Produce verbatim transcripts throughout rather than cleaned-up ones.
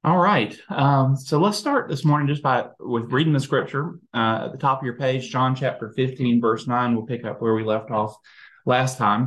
All right. Um, so let's start this morning just by with reading the scripture uh, at the top of your page, John chapter fifteen, verse nine. We'll pick up where we left off last time.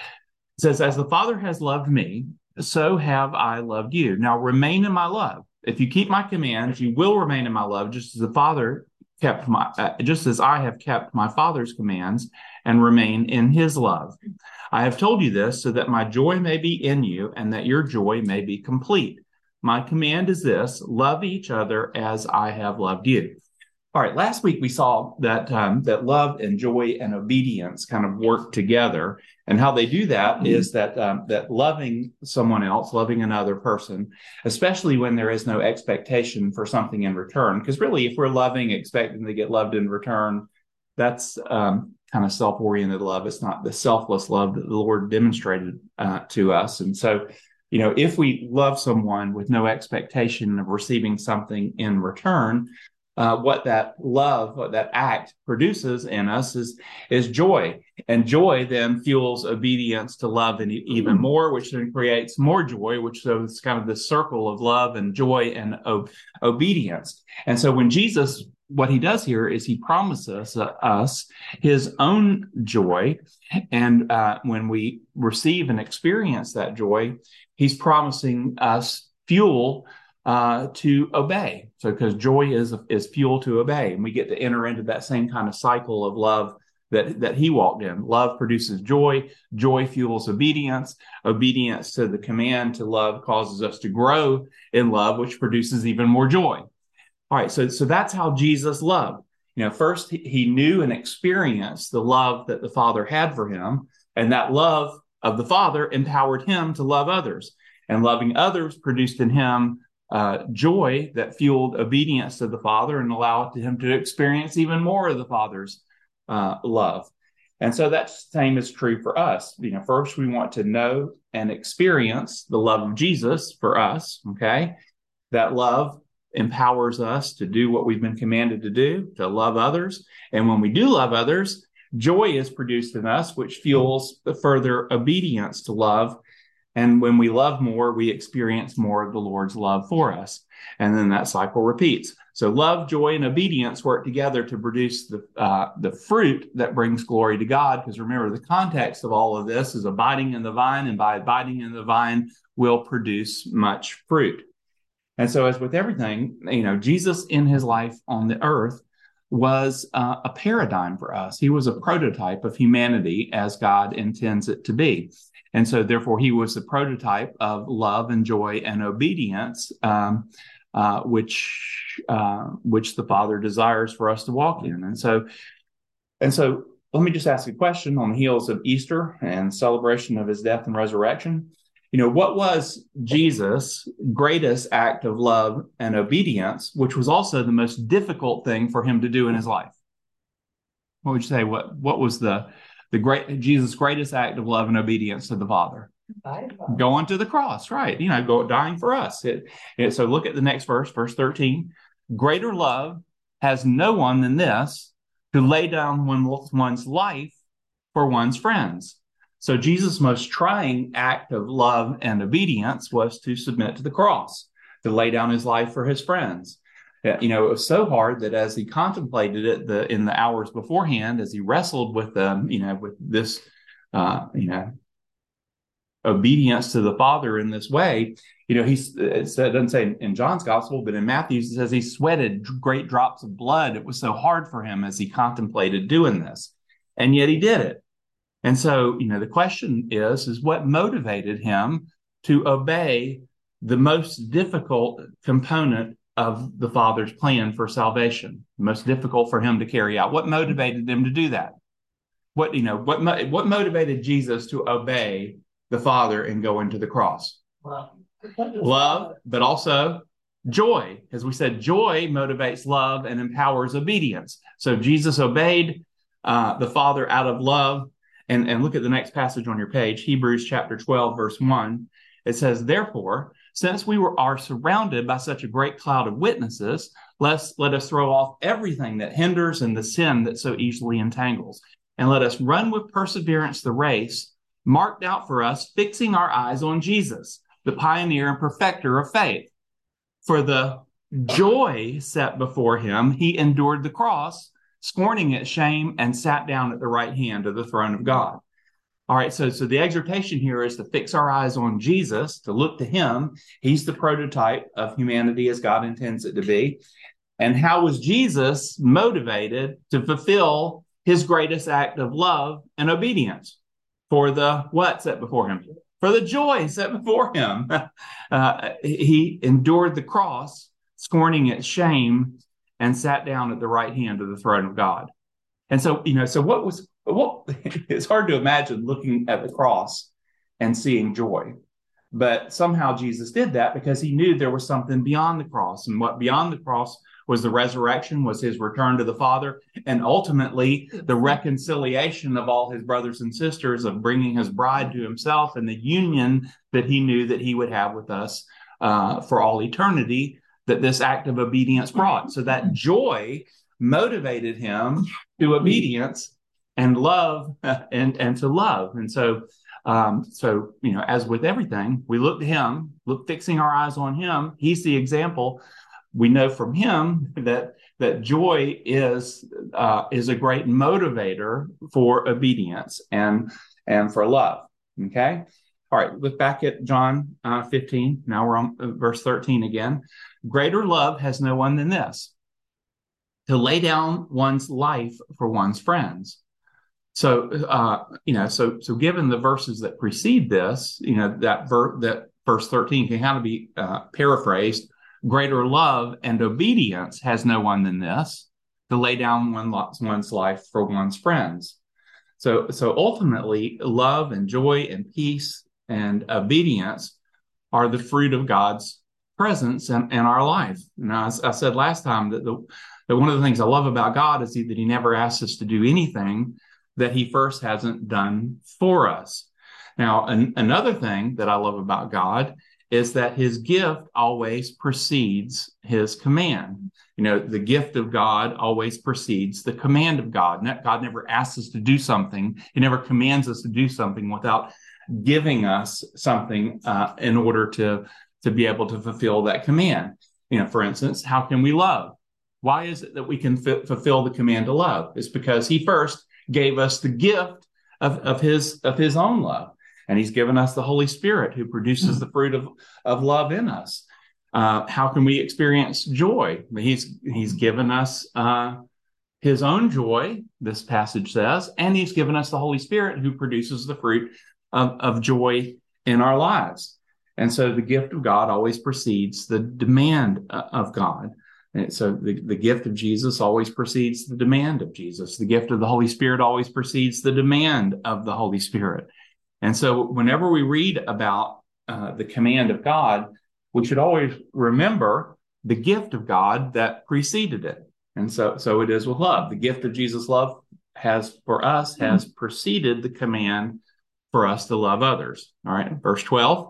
It says, "As the Father has loved me, so have I loved you. Now remain in my love. If you keep my commands, you will remain in my love, just as the Father kept my, uh, just as I have kept my Father's commands and remain in His love. I have told you this so that my joy may be in you and that your joy may be complete. My command is this: love each other as I have loved you." All right, last week we saw that um, that love and joy and obedience kind of work together, and how they do that mm-hmm. is that um, that loving someone else, loving another person, especially when there is no expectation for something in return. Because really, if we're loving, expecting to get loved in return, that's um, kind of self-oriented love. It's not the selfless love that the Lord demonstrated uh, to us, and so. You know, if we love someone with no expectation of receiving something in return, uh, what that love, what that act produces in us is is joy, and joy then fuels obedience to love and even more, which then creates more joy, which so it's kind of this circle of love and joy and o- obedience. And so when Jesus, what he does here is he promises uh, us his own joy, and uh, when we receive and experience that joy, he's promising us fuel uh, to obey. So, because joy is is fuel to obey, and we get to enter into that same kind of cycle of love that that he walked in. Love produces joy. Joy fuels obedience. Obedience to the command to love causes us to grow in love, which produces even more joy. All right, so so that's how Jesus loved. You know, first he, he knew and experienced the love that the Father had for him, and that love of the Father empowered him to love others. And loving others produced in him uh, joy that fueled obedience to the Father and allowed him to experience even more of the Father's uh, love. And so that same is true for us. You know, first we want to know and experience the love of Jesus for us. Okay, that love empowers us to do what we've been commanded to do, to love others. And when we do love others, joy is produced in us, which fuels the further obedience to love. And when we love more, we experience more of the Lord's love for us. And then that cycle repeats. So love, joy, and obedience work together to produce the uh, the fruit that brings glory to God. Because remember, the context of all of this is abiding in the vine, and by abiding in the vine will produce much fruit. And so, as with everything, you know, Jesus in his life on the earth was uh, a paradigm for us. He was a prototype of humanity as God intends it to be. And so, therefore, he was the prototype of love and joy and obedience, um, uh, which uh, which the Father desires for us to walk in. And so, and so, let me just ask a question on the heels of Easter and celebration of his death and resurrection. You know, what was Jesus' greatest act of love and obedience, which was also the most difficult thing for him to do in his life? What would you say? What what was the the great Jesus' greatest act of love and obedience to the Father? Going to the cross, right? You know, go dying for us. It, it, so look at the next verse, verse thirteen. Greater love has no one than this, to lay down one, one's life for one's friends. So Jesus' most trying act of love and obedience was to submit to the cross, to lay down his life for his friends. You know, it was so hard that as he contemplated it the, in the hours beforehand, as he wrestled with them, you know, with this, uh, you know, obedience to the Father in this way, you know, he it doesn't say in John's gospel, but in Matthew's, it says he sweated great drops of blood. It was so hard for him as he contemplated doing this, and yet he did it. And so, you know, the question is, is what motivated him to obey the most difficult component of the Father's plan for salvation, most difficult for him to carry out? What motivated him to do that? What, you know, what, what motivated Jesus to obey the Father and go into the cross? Love, love, but also joy. As we said, joy motivates love and empowers obedience. So Jesus obeyed uh, the Father out of love. And, and look at the next passage on your page, Hebrews chapter twelve, verse one. It says, therefore, since we were, are surrounded by such a great cloud of witnesses, let's, let us throw off everything that hinders and the sin that so easily entangles. And let us run with perseverance the race marked out for us, fixing our eyes on Jesus, the pioneer and perfecter of faith. For the joy set before him, he endured the cross, scorning its shame, and sat down at the right hand of the throne of God. All right, so, so the exhortation here is to fix our eyes on Jesus, to look to him. He's the prototype of humanity as God intends it to be. And how was Jesus motivated to fulfill his greatest act of love and obedience? For the what set before him? For the joy set before him. Uh, he endured the cross, scorning its shame, and sat down at the right hand of the throne of God. And so, you know, so what was, what, it's hard to imagine looking at the cross and seeing joy. But somehow Jesus did that because he knew there was something beyond the cross. And what beyond the cross was the resurrection, was his return to the Father, and ultimately the reconciliation of all his brothers and sisters, of bringing his bride to himself, and the union that he knew that he would have with us uh, for all eternity, that this act of obedience brought. So that joy motivated him to obedience and love and, and to love. And so, um, so, you know, as with everything, we look to him, look, fixing our eyes on him. He's the example. We know from him that that joy is uh, is a great motivator for obedience and and for love. Okay, all right. Look back at John uh, fifteen. Now we're on verse thirteen again. Greater love has no one than this, to lay down one's life for one's friends. So uh, you know, so so given the verses that precede this, you know, that ver- that verse thirteen can kind of be uh, paraphrased. Greater love and obedience has no one than this, to lay down one, one's life for one's friends. So, so ultimately, love and joy and peace and obedience are the fruit of God's presence in, in our life. Now, as I said last time, that, the, that one of the things I love about God is that he never asks us to do anything that he first hasn't done for us. Now, an, another thing that I love about God is that his gift always precedes his command. You know, the gift of God always precedes the command of God. God never asks us to do something. He never commands us to do something without giving us something uh, in order to, to be able to fulfill that command. You know, for instance, how can we love? Why is it that we can f- fulfill the command to love? It's because he first gave us the gift of, of his, of his own love. And he's given us the Holy Spirit, who produces the fruit of, of love in us. Uh, how can we experience joy? He's, he's given us uh, his own joy, this passage says, and he's given us the Holy Spirit, who produces the fruit of, of joy in our lives. And so the gift of God always precedes the demand of God. And so the, the gift of Jesus always precedes the demand of Jesus. The gift of the Holy Spirit always precedes the demand of the Holy Spirit. And so whenever we read about uh, the command of God, we should always remember the gift of God that preceded it. And so, so it is with love. The gift of Jesus' love has, for us, has preceded the command for us to love others. All right, verse twelve.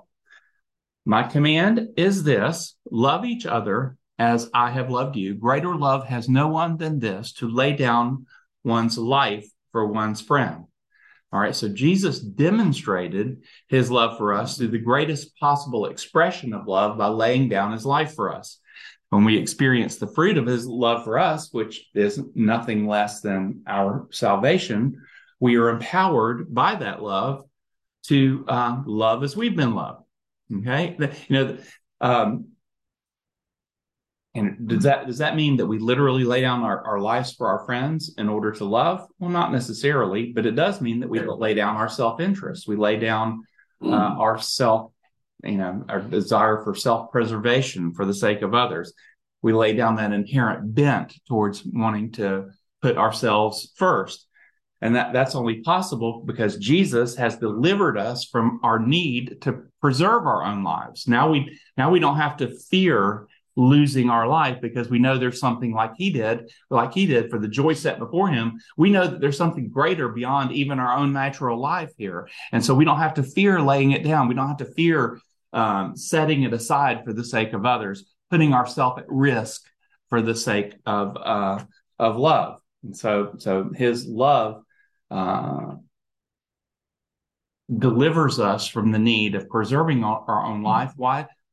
My command is this: love each other as I have loved you. Greater love has no one than this, to lay down one's life for one's friend. All right, so Jesus demonstrated his love for us through the greatest possible expression of love by laying down his life for us. When we experience the fruit of his love for us, which is nothing less than our salvation, we are empowered by that love to uh, love as we've been loved. Okay, you know, um, and does that does that mean that we literally lay down our, our lives for our friends in order to love? Well, not necessarily, but it does mean that we lay down our self-interest. We lay down uh, our self, you know, our desire for self-preservation for the sake of others. We lay down that inherent bent towards wanting to put ourselves first. And that, that's only possible because Jesus has delivered us from our need to preserve our own lives. Now we now we don't have to fear losing our life because we know there's something like he did, like he did for the joy set before him. We know that there's something greater beyond even our own natural life here. And so we don't have to fear laying it down. We don't have to fear um, setting it aside for the sake of others, putting ourselves at risk for the sake of uh, of love. And so, so his love uh, delivers us from the need of preserving our, our own life. Why?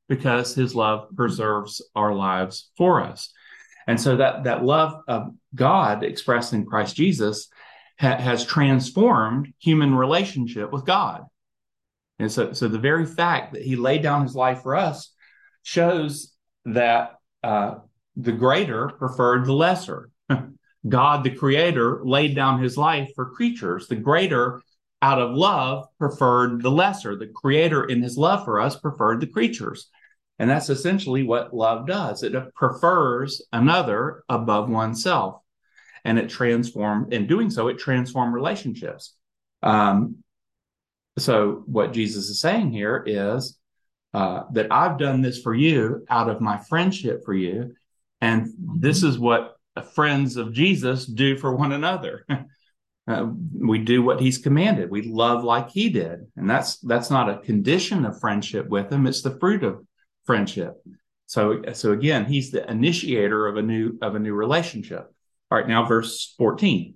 because his love preserves our lives for us. And so that, that love of God expressed in Christ Jesus ha- has transformed human relationship with God. And so, so the very fact that he laid down his life for us shows that uh, the greater preferred the lesser. God, the creator, laid down his life for creatures. The greater, out of love, preferred the lesser. The creator, in his love for us, preferred the creatures. And that's essentially what love does. It prefers another above oneself. And it transformed, in doing so, it transformed relationships. Um, so what Jesus is saying here is uh, that I've done this for you out of my friendship for you. And this is what friends of Jesus do for one another. Uh, we do what he's commanded. We love like he did. And that's that's not a condition of friendship with him. It's the fruit of friendship. So, so again, he's the initiator of a new of a new relationship. All right, now verse fourteen.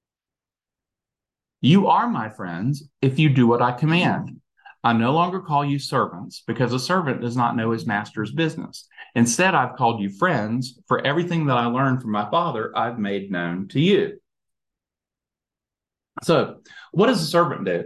You are my friends if you do what I command. I no longer call you servants, because a servant does not know his master's business. Instead, I've called you friends, for everything that I learned from my Father, I've made known to you. So, what does a servant do?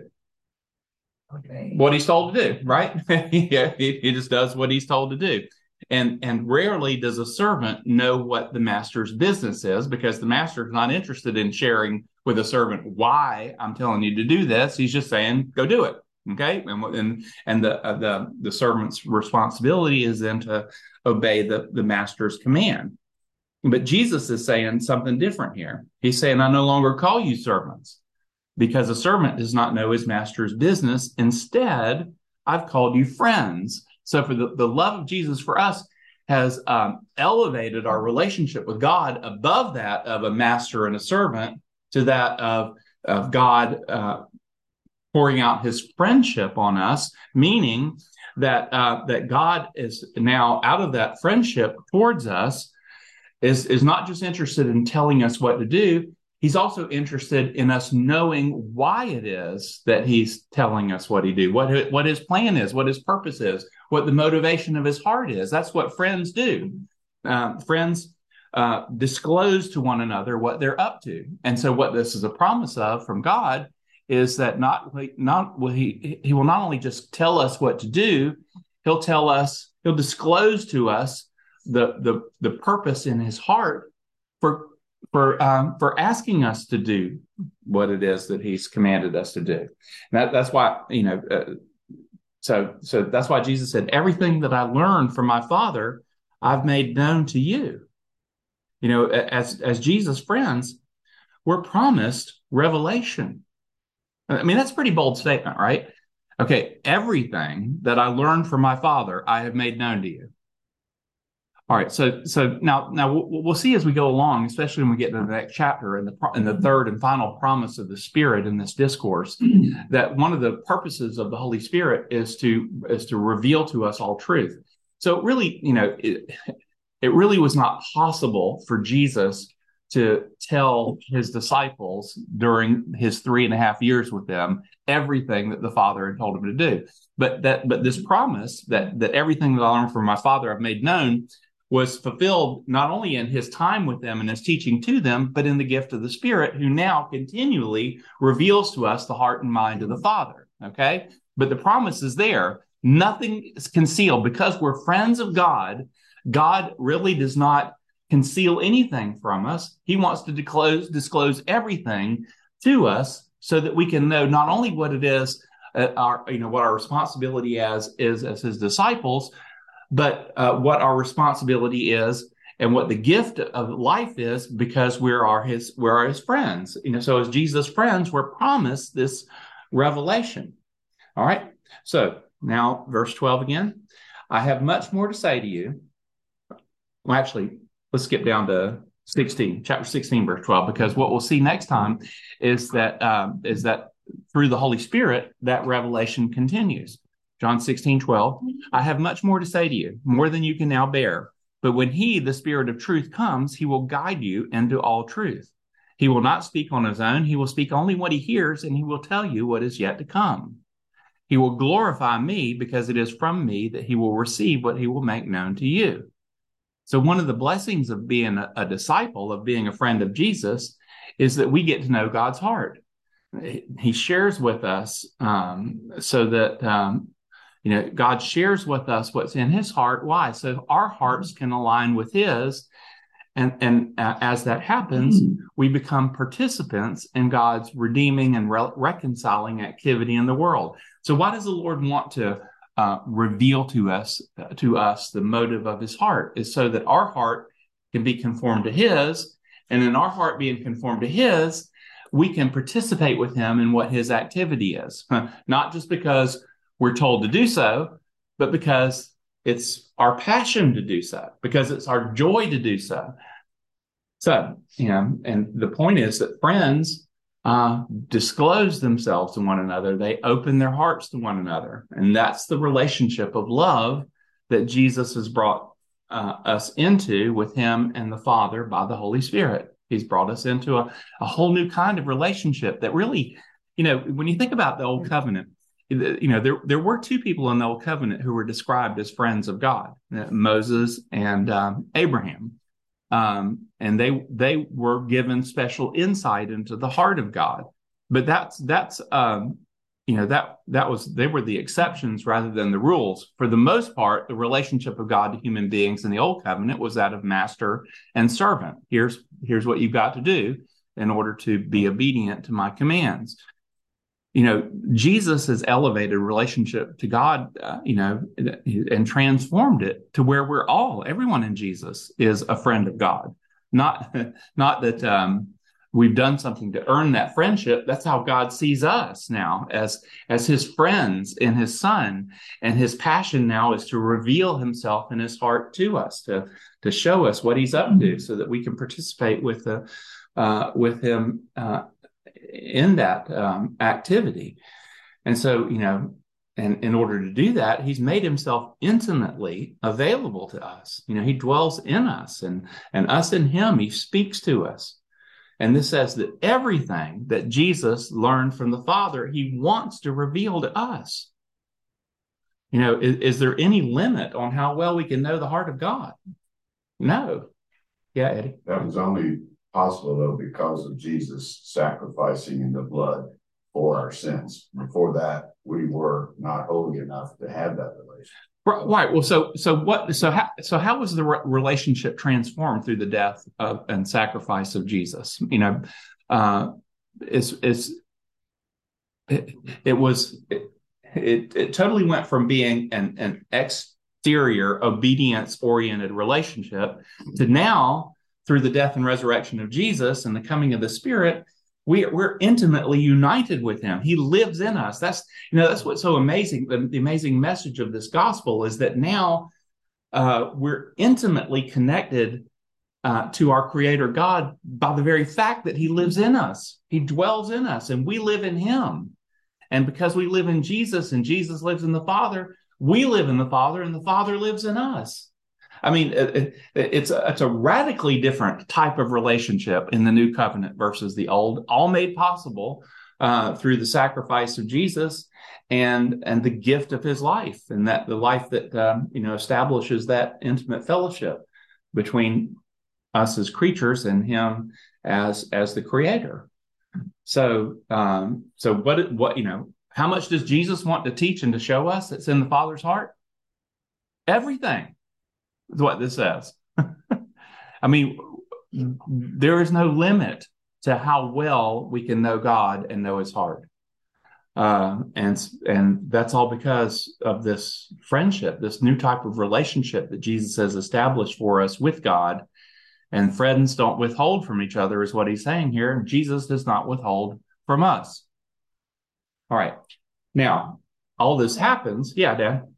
Okay. What he's told to do, right? Yeah, he, he just does what he's told to do. And, and rarely does a servant know what the master's business is, because the master is not interested in sharing with a servant why I'm telling you to do this. He's just saying, go do it. Okay. And, and, and the, uh, the, the servant's responsibility is then to obey the, the master's command. But Jesus is saying something different here. He's saying, I no longer call you servants, because a servant does not know his master's business. Instead, I've called you friends. So for the, the love of Jesus for us has um, elevated our relationship with God above that of a master and a servant to that of, of God uh, pouring out his friendship on us, meaning that uh, that God is now, out of that friendship towards us, is, is not just interested in telling us what to do. He's also interested in us knowing why it is that he's telling us what he do, what, what his plan is, what his purpose is, what the motivation of his heart is. That's what friends do. Uh, friends uh, disclose to one another what they're up to. And so what this is a promise of from God is that not, not will he, he will not only just tell us what to do, he'll tell us, he'll disclose to us the, the, the purpose in his heart for for um, for asking us to do what it is that he's commanded us to do. And that, that's why, you know, uh, so so that's why Jesus said, everything that I learned from my Father, I've made known to you. You know, as as Jesus' friends, we're promised revelation. I mean, that's a pretty bold statement, right? Okay, everything that I learned from my Father, I have made known to you. All right, so so now now we'll, we'll see as we go along, especially when we get to the next chapter and the in the third and final promise of the Spirit in this discourse, that one of the purposes of the Holy Spirit is to is to reveal to us all truth. So really, you know, it, it really was not possible for Jesus to tell his disciples during his three and a half years with them everything that the Father had told him to do. But that but this promise that that everything that I learned from my Father I've made known was fulfilled not only in his time with them and his teaching to them, but in the gift of the Spirit, who now continually reveals to us the heart and mind of the Father. Okay? But the promise is there. Nothing is concealed. Because we're friends of God, God really does not conceal anything from us. He wants to disclose, disclose everything to us so that we can know not only what it is, uh, our, you know, what our responsibility as is as his disciples, but uh, what our responsibility is and what the gift of life is, because we're our his we're his friends. You know, so as Jesus' friends, we're promised this revelation. All right. So now verse twelve again. I have much more to say to you. Well, actually, let's skip down to sixteen, chapter sixteen, verse twelve, because what we'll see next time is that um, is that through the Holy Spirit, that revelation continues. John sixteen, twelve, I have much more to say to you, more than you can now bear. But when he, the Spirit of truth, comes, he will guide you into all truth. He will not speak on his own. He will speak only what he hears, and he will tell you what is yet to come. He will glorify me because it is from me that he will receive what he will make known to you. So one of the blessings of being a, a disciple, of being a friend of Jesus, is that we get to know God's heart. He shares with us um, so that, um, you know, God shares with us what's in his heart. Why? So our hearts can align with his. And, and uh, as that happens, we become participants in God's redeeming and re- reconciling activity in the world. So why does the Lord want to uh, reveal to us, uh, to us the motive of his heart? Is so that our heart can be conformed to his. And in our heart being conformed to his, we can participate with him in what his activity is. Not just because we're told to do so, but because it's our passion to do so, because it's our joy to do so. So, you know, and the point is that friends uh, disclose themselves to one another. They open their hearts to one another. And that's the relationship of love that Jesus has brought uh, us into with him and the Father by the Holy Spirit. He's brought us into a, a whole new kind of relationship that really, you know, when you think about the Old Covenant, you know, there, there were two people in the Old Covenant who were described as friends of God, Moses and um, Abraham. Um, and they they were given special insight into the heart of God. But that's that's um, you know that that was they were the exceptions rather than the rules. For the most part, the relationship of God to human beings in the Old Covenant was that of master and servant. Here's here's what you've got to do in order to be obedient to my commands. You know, Jesus has elevated relationship to God, uh, you know, and transformed it to where we're all, everyone in Jesus is a friend of God. Not, not that um, we've done something to earn that friendship. That's how God sees us now, as, as his friends in his Son. And his passion now is to reveal himself in his heart to us, to, to show us what he's up to so that we can participate with, the, uh, with him uh, in that um, activity. And so, you know, and in order to do that, he's made himself intimately available to us. You know, he dwells in us, and, and us in him, he speaks to us. And this says that everything that Jesus learned from the Father, he wants to reveal to us. You know, is, is there any limit on how well we can know the heart of God? No. Yeah, Eddie. That was only possible, though, because of Jesus sacrificing in the blood for our sins. Before that, we were not holy enough to have that relationship. Right. Well, so so what? So how so how was the re- relationship transformed through the death of, and sacrifice of Jesus? You know, uh, it's it's it, it was it, it it totally went from being an an exterior obedience oriented relationship to now, through the death and resurrection of Jesus and the coming of the Spirit, we, we're intimately united with him. He lives in us. That's, you know, that's what's so amazing. The, the amazing message of this gospel is that now uh, we're intimately connected uh, to our Creator God by the very fact that he lives in us. He dwells in us, and we live in him. And because we live in Jesus and Jesus lives in the Father, we live in the Father and the Father lives in us. I mean, it, it, it's, a, it's a radically different type of relationship in the new covenant versus the old, all made possible uh, through the sacrifice of Jesus and and the gift of his life, and that the life that um, you know establishes that intimate fellowship between us as creatures and him as as the Creator. So, um, so what what you know, how much does Jesus want to teach and to show us that's in the Father's heart? Everything. Is what this says. I mean, there is no limit to how well we can know God and know his heart. Uh, and, and that's all because of this friendship, this new type of relationship that Jesus has established for us with God. And friends don't withhold from each other, is what he's saying here. And Jesus does not withhold from us. All right. Now, all this happens. Yeah, Dad.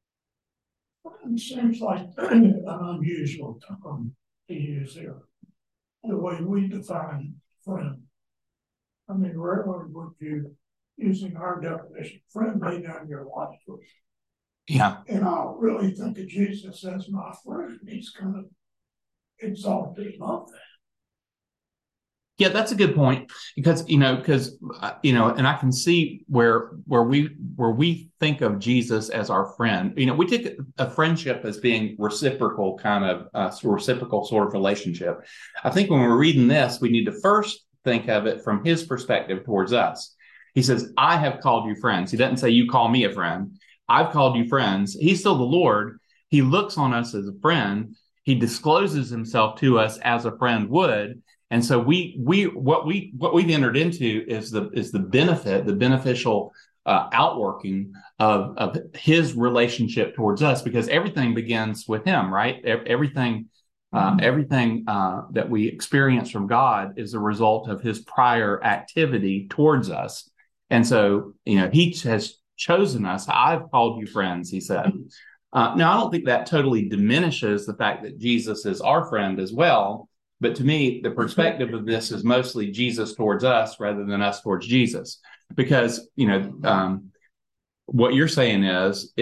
It seems like an unusual term to use here, the way we define friend. I mean, rarely would you, using our definition, friend lay down your life for you. Yeah. And I don't really think of Jesus as my friend. He's kind of exalted above that. Yeah, that's a good point because, you know, because, uh, you know, and I can see where where we where we think of Jesus as our friend. You know, we take a friendship as being reciprocal, kind of uh, reciprocal sort of relationship. I think when we're reading this, we need to first think of it from his perspective towards us. He says, I have called you friends. He doesn't say you call me a friend. I've called you friends. He's still the Lord. He looks on us as a friend. He discloses himself to us as a friend would. And so we we what we what we've entered into is the is the benefit, the beneficial uh, outworking of of his relationship towards us, because everything begins with him, right? Everything uh, everything uh, that we experience from God is a result of his prior activity towards us. And so, you know, he has chosen us. I've called you friends, he said. Uh, now, I don't think that totally diminishes the fact that Jesus is our friend as well. But to me, the perspective of this is mostly Jesus towards us rather than us towards Jesus. Because, you know, um, what you're saying is,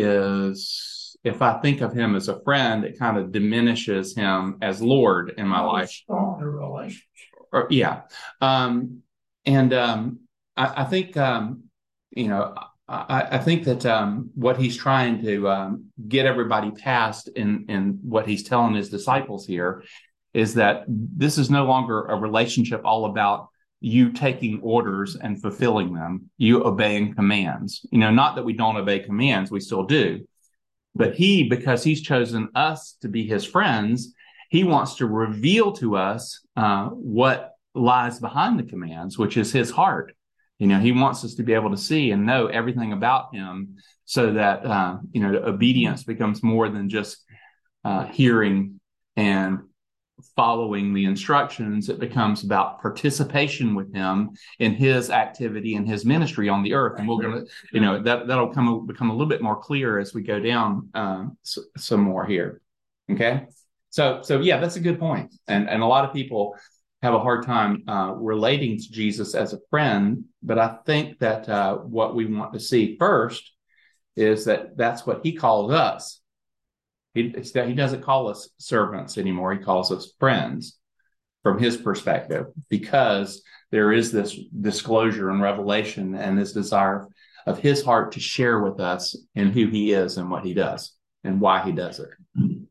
is if I think of him as a friend, it kind of diminishes him as Lord in my life. Stronger relationship. Or, yeah. Um, and um, I, I think, um, you know, I, I think that um, what he's trying to um, get everybody past in, in what he's telling his disciples here is that this is no longer a relationship all about you taking orders and fulfilling them, you obeying commands. You know, not that we don't obey commands, we still do. But he, because he's chosen us to be his friends, he wants to reveal to us uh, what lies behind the commands, which is his heart. You know, he wants us to be able to see and know everything about him so that, uh, you know, obedience becomes more than just uh, hearing and following the instructions. It becomes about participation with him in his activity and his ministry on the earth. And we're going to, you know, that, that'll come become a little bit more clear as we go down um, so, some more here. Okay. So, so yeah, that's a good point. And, and a lot of people have a hard time uh, relating to Jesus as a friend. But I think that uh, what we want to see first is that that's what he calls us. He, he doesn't call us servants anymore. He calls us friends from his perspective, because there is this disclosure and revelation and this desire of his heart to share with us in who he is and what he does and why he does it.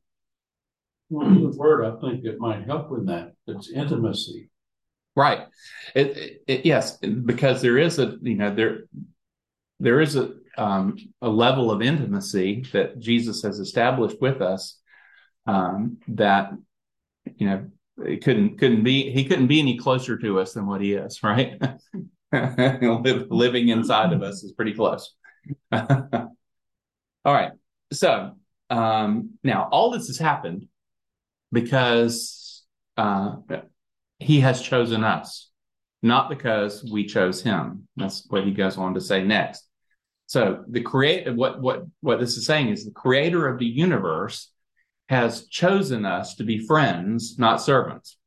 One well, word I think that might help with that, it's intimacy. Right. It, it, it, yes, because there is a, you know, there, there is a, Um, a level of intimacy that Jesus has established with us um, that, you know, it couldn't couldn't be he couldn't be any closer to us than what he is, right? Living inside of us is pretty close. All right. So um, now all this has happened because uh, he has chosen us, not because we chose him. That's what he goes on to say next. So the create what what what this is saying is the creator of the universe has chosen us to be friends, not servants.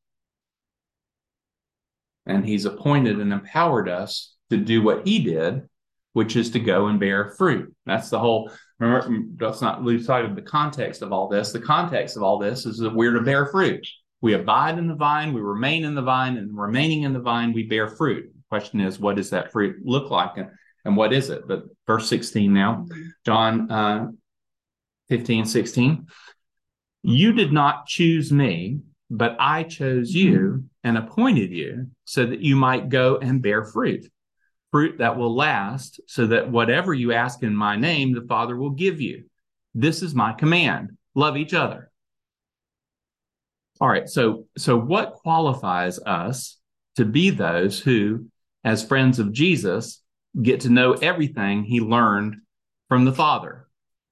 And he's appointed and empowered us to do what he did, which is to go and bear fruit. That's the whole, remember, let's not lose sight of the context of all this. The context of all this is that we're to bear fruit. We abide in the vine, we remain in the vine, and remaining in the vine, we bear fruit. The question is, what does that fruit look like? And And what is it? But verse sixteen now, John uh, fifteen, sixteen. You did not choose me, but I chose you and appointed you so that you might go and bear fruit, fruit that will last, so that whatever you ask in my name, the Father will give you. This is my command. Love each other. All right. So, so what qualifies us to be those who, as friends of Jesus, get to know everything he learned from the Father?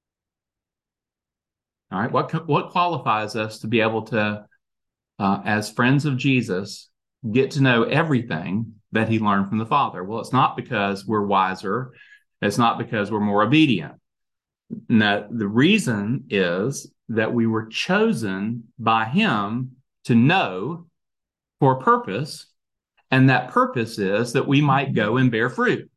All right. What, what qualifies us to be able to, uh, as friends of Jesus, get to know everything that he learned from the Father? Well, it's not because we're wiser. It's not because we're more obedient. No, the reason is that we were chosen by him to know for a purpose, and that purpose is that we might go and bear fruit.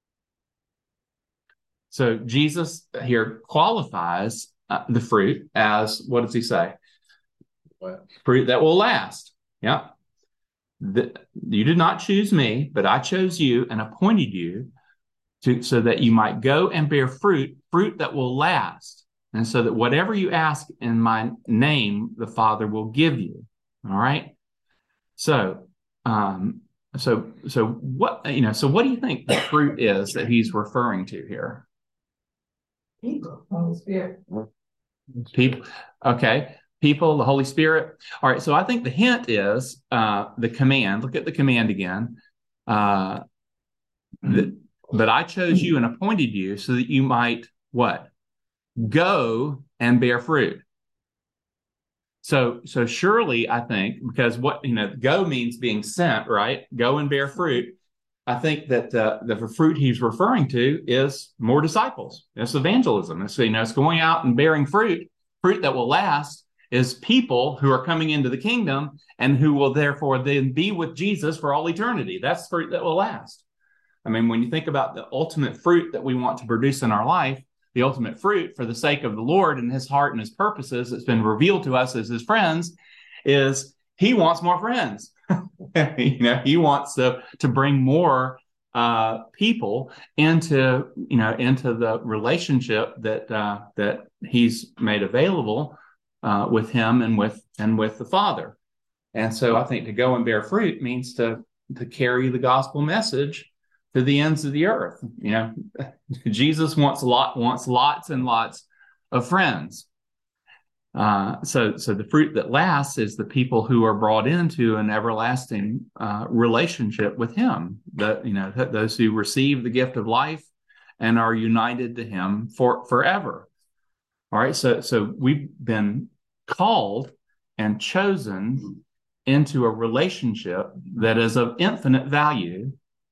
So Jesus here qualifies uh, the fruit as, what does he say? Well, fruit that will last. Yeah. the, you did not choose me, but I chose you and appointed you to, so that you might go and bear fruit, fruit that will last. And so that whatever you ask in my name, the Father will give you. All right. So, um, so, so what, you know, so what do you think the fruit is that he's referring to here? People, Holy Spirit. People. Okay. People, the Holy Spirit. All right. So I think the hint is, uh, the command. Look at the command again. Uh, the, but I chose you and appointed you so that you might what? Go and bear fruit. So, so surely I think, because what, you know, go means being sent, right? Go and bear fruit. I think that uh, the fruit he's referring to is more disciples. It's evangelism. It's, you know, it's going out and bearing fruit. Fruit that will last is people who are coming into the kingdom and who will therefore then be with Jesus for all eternity. That's fruit that will last. I mean, when you think about the ultimate fruit that we want to produce in our life, the ultimate fruit for the sake of the Lord and his heart and his purposes that's been revealed to us as his friends is he wants more friends. You know, he wants to, to bring more uh, people into, you know, into the relationship that, uh, that he's made available uh, with him and with, and with the Father. And so I think to go and bear fruit means to, to carry the gospel message to the ends of the earth. You know, Jesus wants a lot, wants lots and lots of friends. Uh, so, so the fruit that lasts is the people who are brought into an everlasting uh, relationship with him. That, you know, th- those who receive the gift of life and are united to him for forever. All right. So, so we've been called and chosen into a relationship that is of infinite value.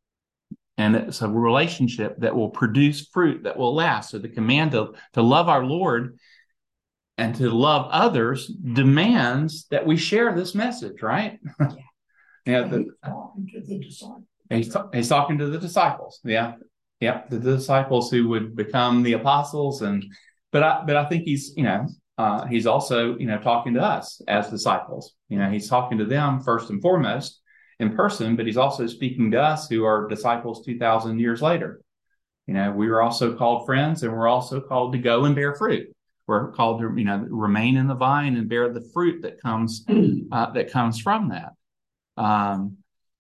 And it's a relationship that will produce fruit that will last. So the command to, to love our Lord and to love others demands that we share this message, right? Yeah. Yeah. The, talking to the disciples. He's, he's talking to the disciples. Yeah. Yeah. The disciples who would become the apostles. And, but I, but I think he's, you know, uh, he's also, you know, talking to us as disciples. You know, he's talking to them first and foremost in person, but he's also speaking to us who are disciples two thousand years later. You know, we were also called friends, and we're also called to go and bear fruit. We're called to, you know, remain in the vine and bear the fruit that comes, uh, that comes from that. Um,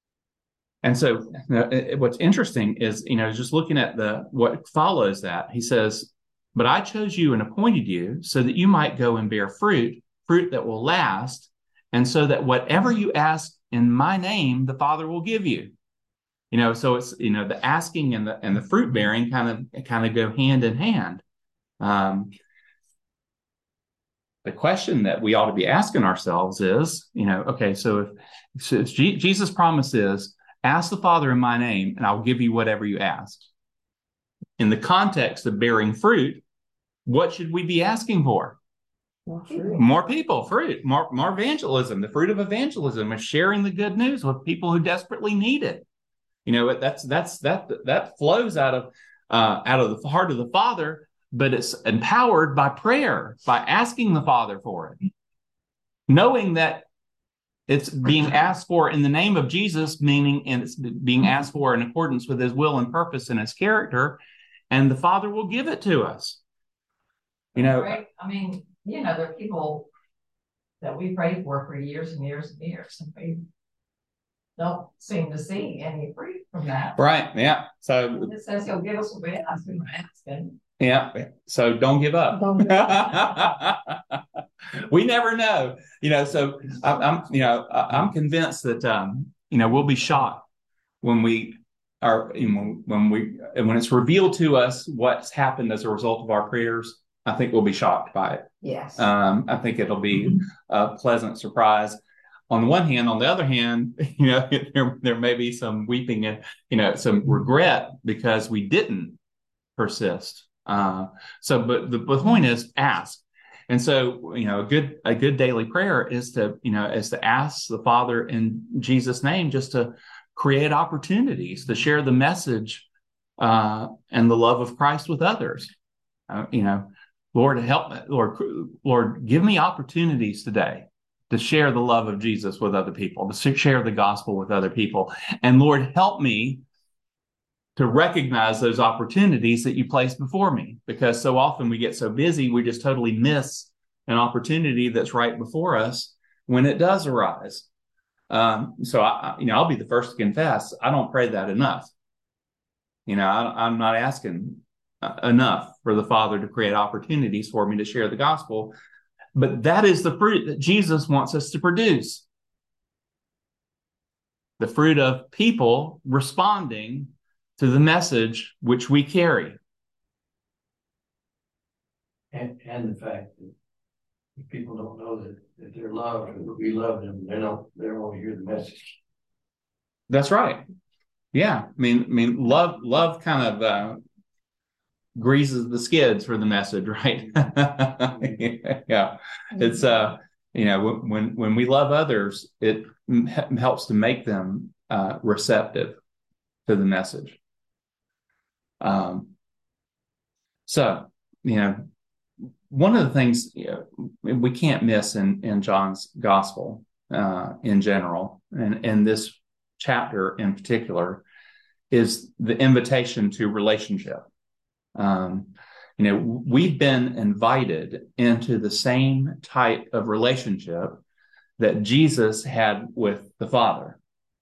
and so uh, it, what's interesting is, you know, just looking at the, what follows that, he says, but I chose you and appointed you so that you might go and bear fruit, fruit that will last. And so that whatever you ask in my name, the Father will give you. You know, so it's, you know, the asking and the and the fruit bearing kind of kind of go hand in hand. Um, the question that we ought to be asking ourselves is, you know, okay, so if, so if G- Jesus' promise is, ask the Father in my name, and I'll give you whatever you ask. In the context of bearing fruit, what should we be asking for? More people. More people, fruit, more, more evangelism. The fruit of evangelism is sharing the good news with people who desperately need it. You know, that's that's that that flows out of uh, out of the heart of the Father, but it's empowered by prayer, by asking the Father for it, knowing that it's being asked for in the name of Jesus, meaning and it's being asked for in accordance with his will and purpose and his character, and the Father will give it to us. You know, right? I mean, you know, there are people that we prayed for for years and years and years, and we don't seem to see any fruit from that. Right? Yeah. So it says he'll give us what we ask. We might ask him. Yeah. So don't give up. Don't give up. We never know, you know. So I'm, I'm you know, I'm convinced that um, you know, we'll be shocked when we are, you know, when we when it's revealed to us what's happened as a result of our prayers. I think we'll be shocked by it. Yes. Um, I think it'll be a pleasant surprise. On the one hand, on the other hand, you know, there, there may be some weeping and, you know, some regret because we didn't persist. Uh, so, but the, the point is ask. And so, you know, a good, a good daily prayer is to, you know, is to ask the Father in Jesus' name, just to create opportunities to share the message, uh, and the love of Christ with others. Uh, you know, Lord, help me, Lord, Lord, give me opportunities today to share the love of Jesus with other people, to share the gospel with other people. And Lord, help me to recognize those opportunities that you place before me, because so often we get so busy, we just totally miss an opportunity that's right before us when it does arise. Um, so, I, you know, I'll be the first to confess, I don't pray that enough. You know, I, I'm not asking uh, enough for the Father to create opportunities for me to share the gospel. But that is the fruit that Jesus wants us to produce. The fruit of people responding to the message which we carry. And, and the fact that if people don't know that, that they're loved or that we love them, they don't, they don't want to hear the message. That's right. Yeah. I mean, I mean, love, love kind of uh, greases the skids for the message, right? Yeah. It's, uh, you know, when, when we love others, it helps to make them uh, receptive to the message. Um, so, you know, one of the things, you know, we can't miss in, in John's gospel uh, in general, and, and this chapter in particular, is the invitation to relationship. Um, you know, we've been invited into the same type of relationship that Jesus had with the Father.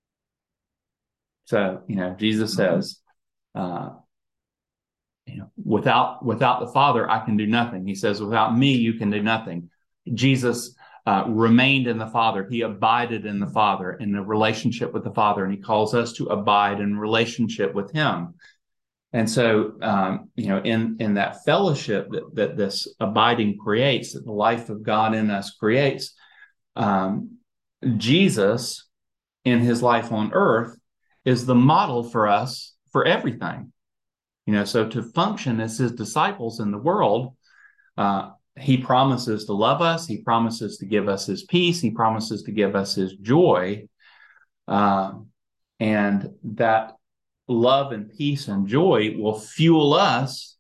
So, you know, Jesus says, uh, you know, without without the Father, I can do nothing. He says, without me, you can do nothing. Jesus uh, remained in the Father. He abided in the Father, in the relationship with the Father, and he calls us to abide in relationship with him. And so, um, you know, in, in that fellowship that, that this abiding creates, that the life of God in us creates, um, Jesus, in his life on earth, is the model for us for everything. You know, so to function as his disciples in the world, uh, he promises to love us. He promises to give us his peace. He promises to give us his joy. Uh, and that love and peace and joy will fuel us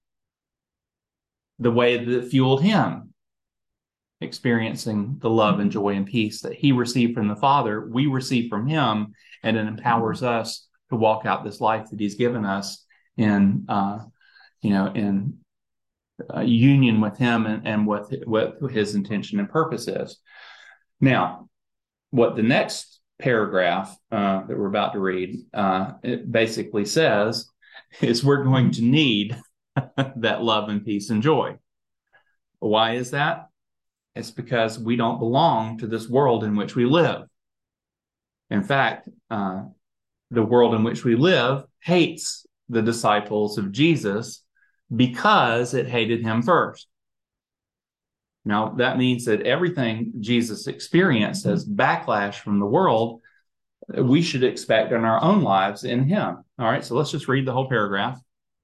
the way that it fueled him, experiencing the love and joy and peace that he received from the Father, we receive from him, and it empowers us to walk out this life that he's given us in, uh, you know, in uh, union with him and, and what, what his intention and purpose is. Now, what the next paragraph uh, that we're about to read, uh, it basically says is we're going to need that love and peace and joy. Why is that? It's because we don't belong to this world in which we live. In fact, uh, the world in which we live hates the disciples of Jesus because it hated him first. Now, that means that everything Jesus experienced as backlash from the world, we should expect in our own lives in him. All right, so let's just read the whole paragraph.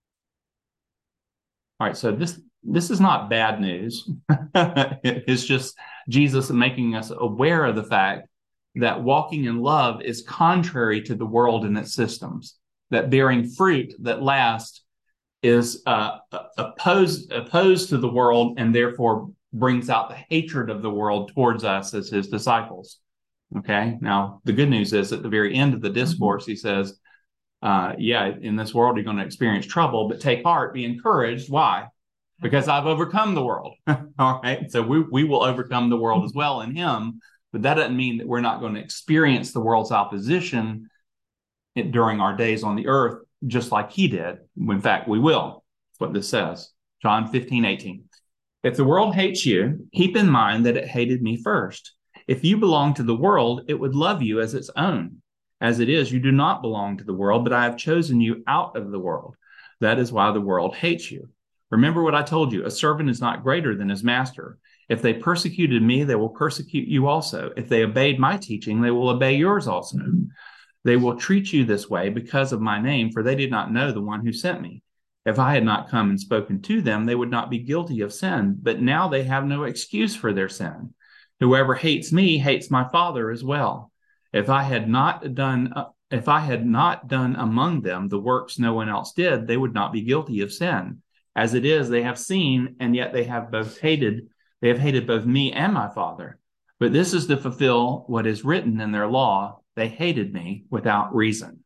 All right, so this this is not bad news. It's just Jesus making us aware of the fact that walking in love is contrary to the world and its systems, that bearing fruit that lasts is uh, opposed, opposed to the world and therefore brings out the hatred of the world towards us as his disciples. Okay, now the good news is at the very end of the discourse, he says, uh, yeah, in this world you're going to experience trouble, but take heart, be encouraged. Why? Because I've overcome the world. All right, so we, we will overcome the world as well in him, but that doesn't mean that we're not going to experience the world's opposition during our days on the earth, just like he did. In fact, we will. That's what this says. John fifteen, eighteen. If the world hates you, keep in mind that it hated me first. If you belong to the world, it would love you as its own. As it is, you do not belong to the world, but I have chosen you out of the world. That is why the world hates you. Remember what I told you, a servant is not greater than his master. If they persecuted me, they will persecute you also. If they obeyed my teaching, they will obey yours also. They will treat you this way because of my name, for they did not know the one who sent me. If I had not come and spoken to them, they would not be guilty of sin, but now they have no excuse for their sin. Whoever hates me hates my Father as well. If I had not done, uh, if I had not done among them the works no one else did, they would not be guilty of sin. As it is, they have seen, and yet they have both hated. They have hated both me and my Father. But this is to fulfill what is written in their law. They hated me without reason.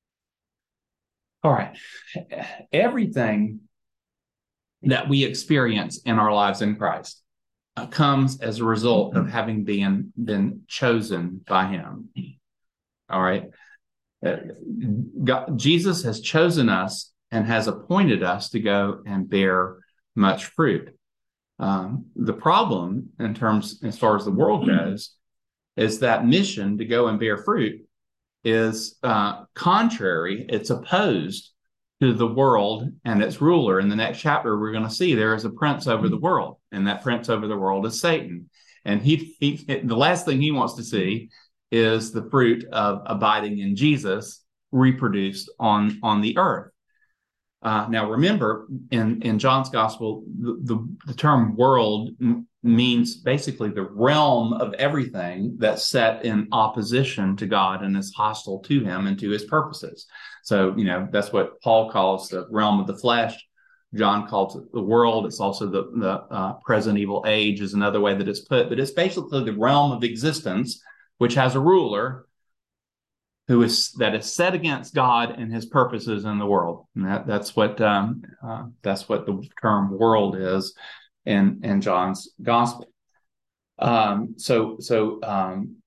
All right. Everything that we experience in our lives in Christ uh, comes as a result of having been, been chosen by him. All right. Uh, God, Jesus has chosen us and has appointed us to go and bear much fruit. Um, the problem in terms, as far as the world goes, is that mission to go and bear fruit is uh, contrary. It's opposed to the world and its ruler. In the next chapter, we're going to see there is a prince over the world, and that prince over the world is Satan. And he, he the last thing he wants to see is the fruit of abiding in Jesus reproduced on, on the earth. Uh, now, remember, in, in John's gospel, the, the, the term world m- means basically the realm of everything that's set in opposition to God and is hostile to him and to his purposes. So, you know, that's what Paul calls the realm of the flesh. John calls it the world. It's also the, the uh, present evil age is another way that it's put. But it's basically the realm of existence, which has a ruler who is that is set against God and his purposes in the world. And that, that's what um, uh, that's what the term world is in, in John's gospel. Um, so so um,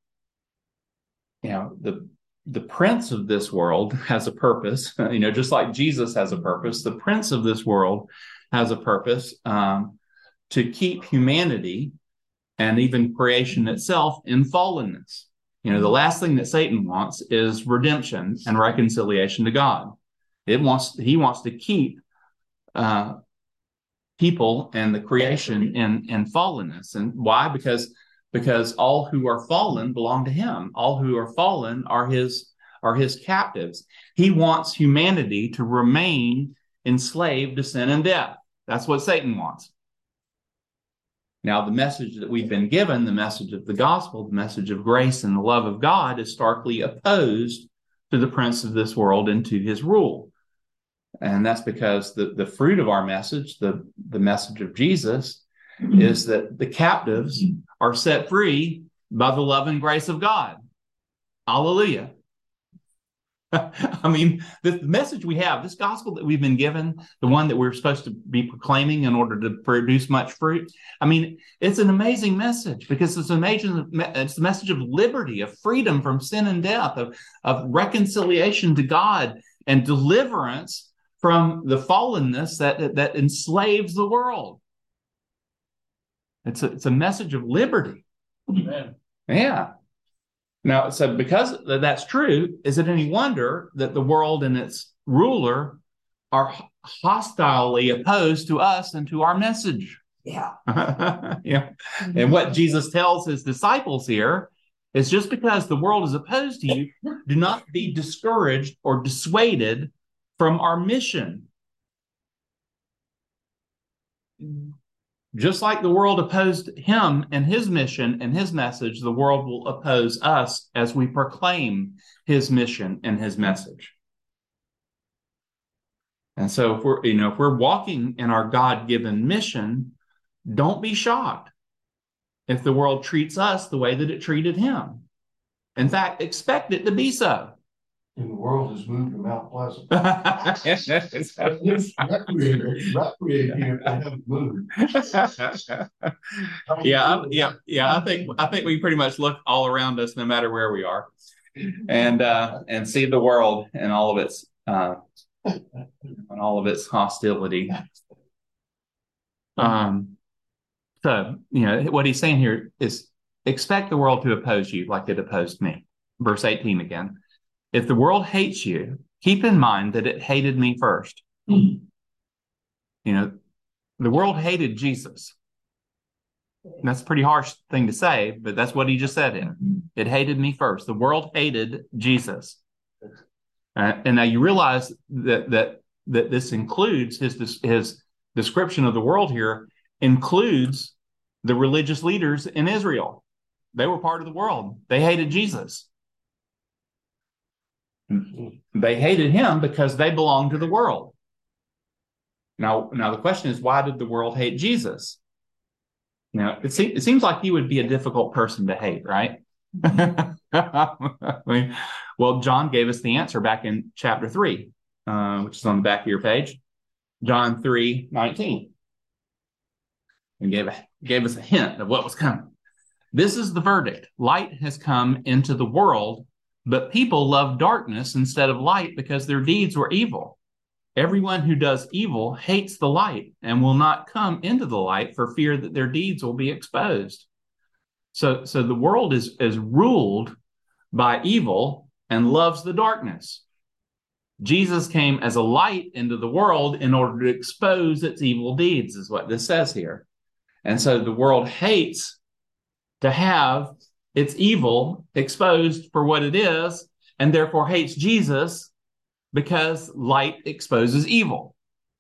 you know, the the prince of this world has a purpose, you know, just like Jesus has a purpose. The prince of this world has a purpose um, to keep humanity and even creation itself in fallenness. You know, the last thing that Satan wants is redemption and reconciliation to God. It wants, he wants to keep uh, people and the creation in, in fallenness. And why? Because, because all who are fallen belong to him. All who are fallen are his, are his captives. He wants humanity to remain enslaved to sin and death. That's what Satan wants. Now, the message that we've been given, the message of the gospel, the message of grace and the love of God is starkly opposed to the prince of this world and to his rule. And that's because the, the fruit of our message, the, the message of Jesus, mm-hmm. is that the captives are set free by the love and grace of God. Hallelujah. I mean, the message we have, this gospel that we've been given, the one that we're supposed to be proclaiming in order to produce much fruit. I mean, it's an amazing message because it's an amazing, it's the message of liberty, of freedom from sin and death, of, of reconciliation to God and deliverance from the fallenness that, that enslaves the world. It's a, it's a message of liberty. Amen. Yeah. Now, so because that's true, is it any wonder that the world and its ruler are hostilely opposed to us and to our message? Yeah. Yeah. And what Jesus tells his disciples here is just because the world is opposed to you, do not be discouraged or dissuaded from our mission. Just like the world opposed him and his mission and his message, the world will oppose us as we proclaim his mission and his message. And so if we're, you know, if we're walking in our God-given mission, don't be shocked if the world treats us the way that it treated him. In fact, expect it to be so. And the world has moved to Mount Pleasant. Yes. It's recreated, it's recreated here, they haven't moved. Yeah, I, yeah, yeah. I think I think we pretty much look all around us, no matter where we are, and uh, and see the world and all of its uh, and all of its hostility. Um. So you know what he's saying here is expect the world to oppose you like it opposed me. Verse eighteen again. If the world hates you, keep in mind that it hated me first. Mm-hmm. You know, the world hated Jesus. And that's a pretty harsh thing to say, but that's what he just said here. It hated me first. The world hated Jesus. Uh, and now you realize that that that this includes his his description of the world here includes the religious leaders in Israel. They were part of the world. They hated Jesus. They hated him because they belonged to the world. Now, now the question is, why did the world hate Jesus? Now, it, se- it seems like he would be a difficult person to hate, right? I mean, well, John gave us the answer back in chapter three, uh, which is on the back of your page, John three nineteen, and gave, gave us a hint of what was coming. This is the verdict. Light has come into the world, but people love darkness instead of light because their deeds were evil. Everyone who does evil hates the light and will not come into the light for fear that their deeds will be exposed. So, so the world is, is ruled by evil and loves the darkness. Jesus came as a light into the world in order to expose its evil deeds, is what this says here. And so the world hates to have its evil exposed for what it is, and therefore hates Jesus because light exposes evil.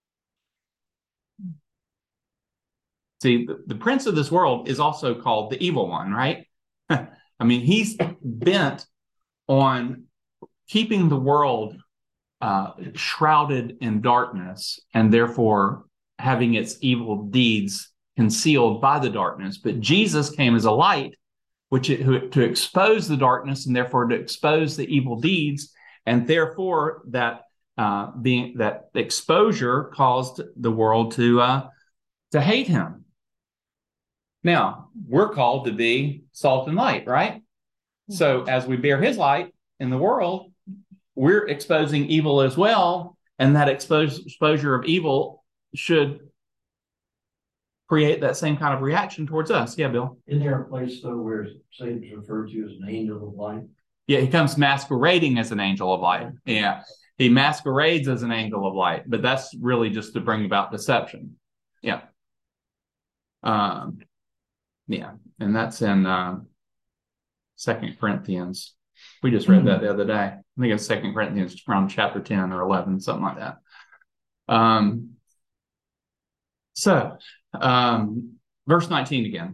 See, the, the prince of this world is also called the evil one, right? I mean, he's bent on keeping the world uh, shrouded in darkness and therefore having its evil deeds concealed by the darkness. But Jesus came as a light, which it, who, to expose the darkness and therefore to expose the evil deeds, and therefore that uh, being that exposure caused the world to uh, to hate him. Now, we're called to be salt and light, right? So as we bear his light in the world, we're exposing evil as well. And that expose, exposure of evil should create that same kind of reaction towards us. Yeah, Bill? Isn't there a place, though, where Satan's referred to as an angel of light? Yeah, he comes masquerading as an angel of light. Yeah, he masquerades as an angel of light, but that's really just to bring about deception. Yeah. Um, yeah, and that's in uh, Second Corinthians. We just read that the other day. I think it's Second Corinthians around chapter ten or eleven, something like that. Um, so, um, verse nineteen again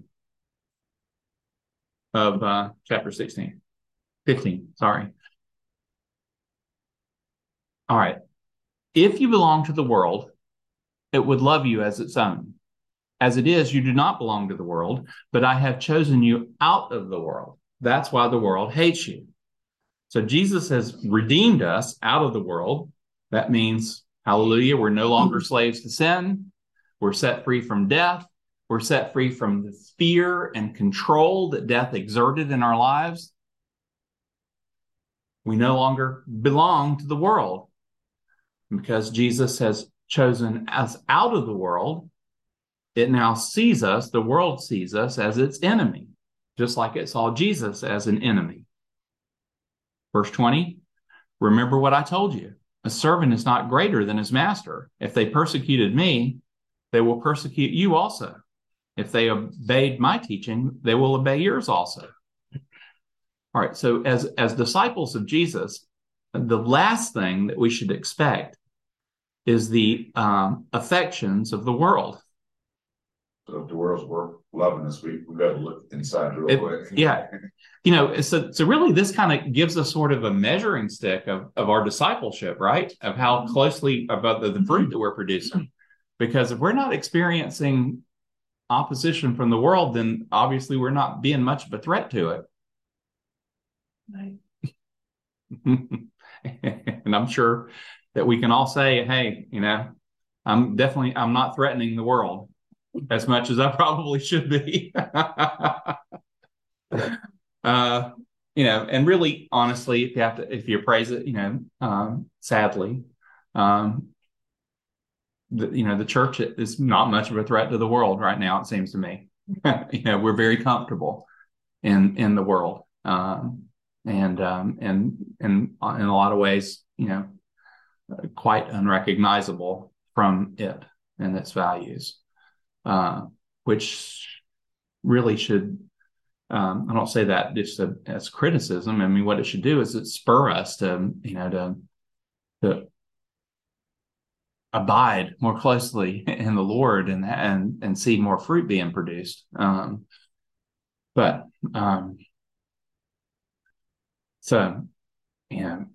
of uh, chapter sixteen. fifteen, sorry. All right. If you belong to the world, it would love you as its own. As it is, you do not belong to the world, but I have chosen you out of the world. That's why the world hates you. So Jesus has redeemed us out of the world. That means, hallelujah, we're no longer slaves to sin. We're set free from death. We're set free from the fear and control that death exerted in our lives. We no longer belong to the world because Jesus has chosen us out of the world. It now sees us, the world sees us as its enemy, just like it saw Jesus as an enemy. Verse twenty, remember what I told you. A servant is not greater than his master. If they persecuted me, they will persecute you also. If they obeyed my teaching, they will obey yours also. All right, so as, as disciples of Jesus, the last thing that we should expect is the um, affections of the world. So if the world's work loving us, we we got to look inside real It, quick. yeah, you know, so so really, this kind of gives us sort of a measuring stick of of our discipleship, right? Of how closely about the, the fruit that we're producing. Because if we're not experiencing opposition from the world, then obviously we're not being much of a threat to it. Right. And I'm sure that we can all say, hey, you know, I'm definitely, I'm not threatening the world as much as I probably should be. uh, you know, and really, honestly, if you have to, if you appraise it, you know, um, sadly, um, the, you know, the church is not much of a threat to the world right now, it seems to me. You know, we're very comfortable in, in the world. Um, and, um, and, and in a lot of ways, you know, quite unrecognizable from it and its values. Uh, which really should, um, I don't say that just a, as criticism. I mean, what it should do is it spur us to, you know, to, to abide more closely in the Lord and, and, and see more fruit being produced. Um, but, um, so, you know,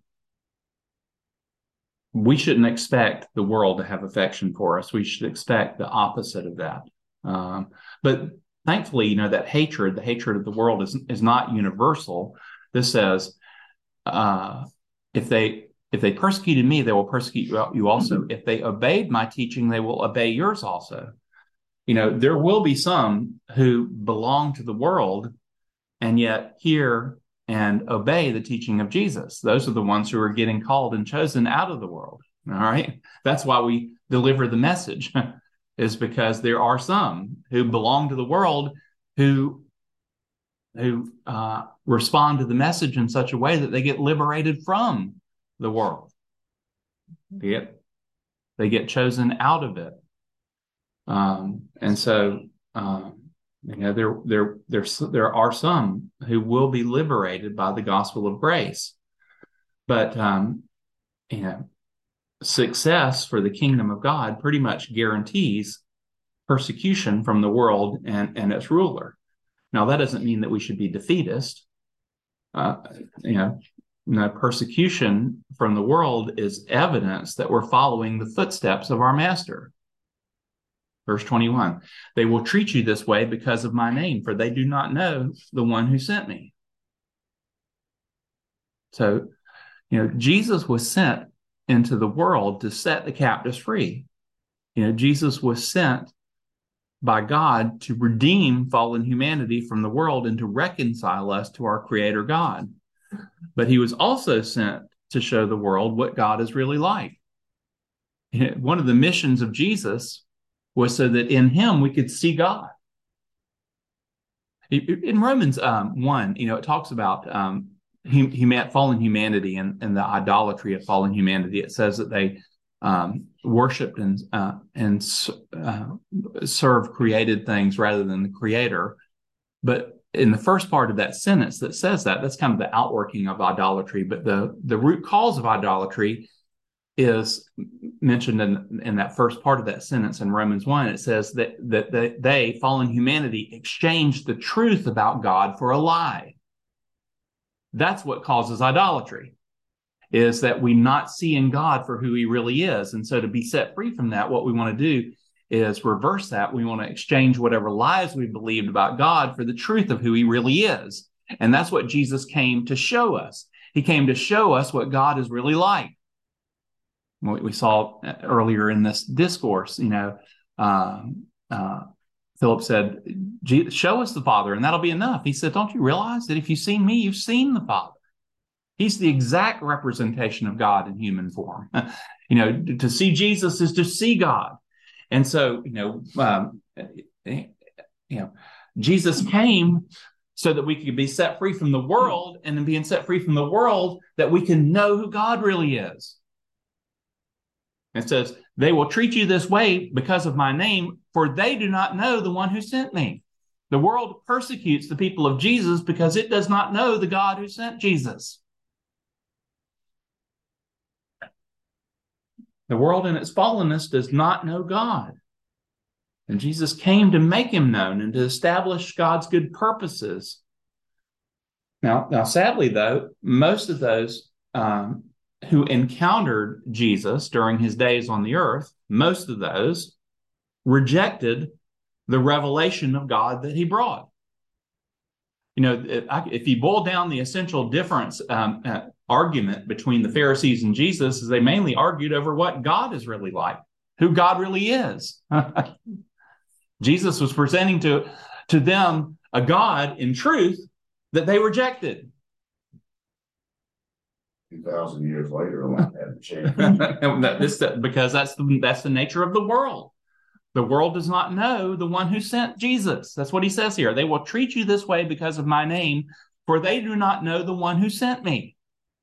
we shouldn't expect the world to have affection for us. We should expect the opposite of that. Um, but thankfully, you know, that hatred, the hatred of the world is, is not universal. This says, uh, if they, if they persecuted me, they will persecute you also. If they obeyed my teaching, they will obey yours also. You know, there will be some who belong to the world and yet hear and obey the teaching of Jesus. Those are the ones who are getting called and chosen out of the world. All right. That's why we deliver the message, is because there are some who belong to the world who, who uh, respond to the message in such a way that they get liberated from the world. They get, they get chosen out of it. Um, and so, um, you know, there, there, there, there are some who will be liberated by the gospel of grace, but, um, you know, success for the kingdom of God pretty much guarantees persecution from the world and, and its ruler. Now, that doesn't mean that we should be defeatist. Uh, you know, no, persecution from the world is evidence that we're following the footsteps of our master. Verse twenty-one, they will treat you this way because of my name, for they do not know the one who sent me. So, you know, Jesus was sent into the world to set the captives free. You know, Jesus was sent by God to redeem fallen humanity from the world and to reconcile us to our Creator God. But he was also sent to show the world what God is really like. One of the missions of Jesus was so that in him we could see God. In Romans um, one, you know, it talks about um, hum- fallen humanity and, and the idolatry of fallen humanity. It says that they um, worshipped and uh, and uh, served created things rather than the Creator. But in the first part of that sentence that says that, that's kind of the outworking of idolatry. But the, the root cause of idolatry is mentioned in, in that first part of that sentence in Romans one. It says that, that they, they, fallen humanity, exchanged the truth about God for a lie. That's what causes idolatry, is that we not seeing God for who he really is. And so to be set free from that, what we want to do is reverse that. We want to exchange whatever lies we believed about God for the truth of who he really is. And that's what Jesus came to show us. He came to show us what God is really like. We saw earlier in this discourse, you know, um, uh, Philip said, show us the Father, and that'll be enough. He said, don't you realize that if you've seen me, you've seen the Father? He's the exact representation of God in human form. You know, to see Jesus is to see God. And so, you know, um, you know, Jesus came so that we could be set free from the world, and in being set free from the world, that we can know who God really is. It says, they will treat you this way because of my name, for they do not know the one who sent me. The world persecutes the people of Jesus because it does not know the God who sent Jesus. The world in its fallenness does not know God. And Jesus came to make him known and to establish God's good purposes. Now, now sadly, though, most of those um, who encountered Jesus during his days on the earth, most of those rejected the revelation of God that he brought. You know, if you boil down the essential difference um, uh, argument between the Pharisees and Jesus, is they mainly argued over what God is really like, who God really is. Jesus was presenting to, to them a God in truth that they rejected. Two thousand years later, a lot hasn't changed. this, because that's the, that's the nature of the world. The world does not know the one who sent Jesus. That's what he says here. They will treat you this way because of my name, for they do not know the one who sent me.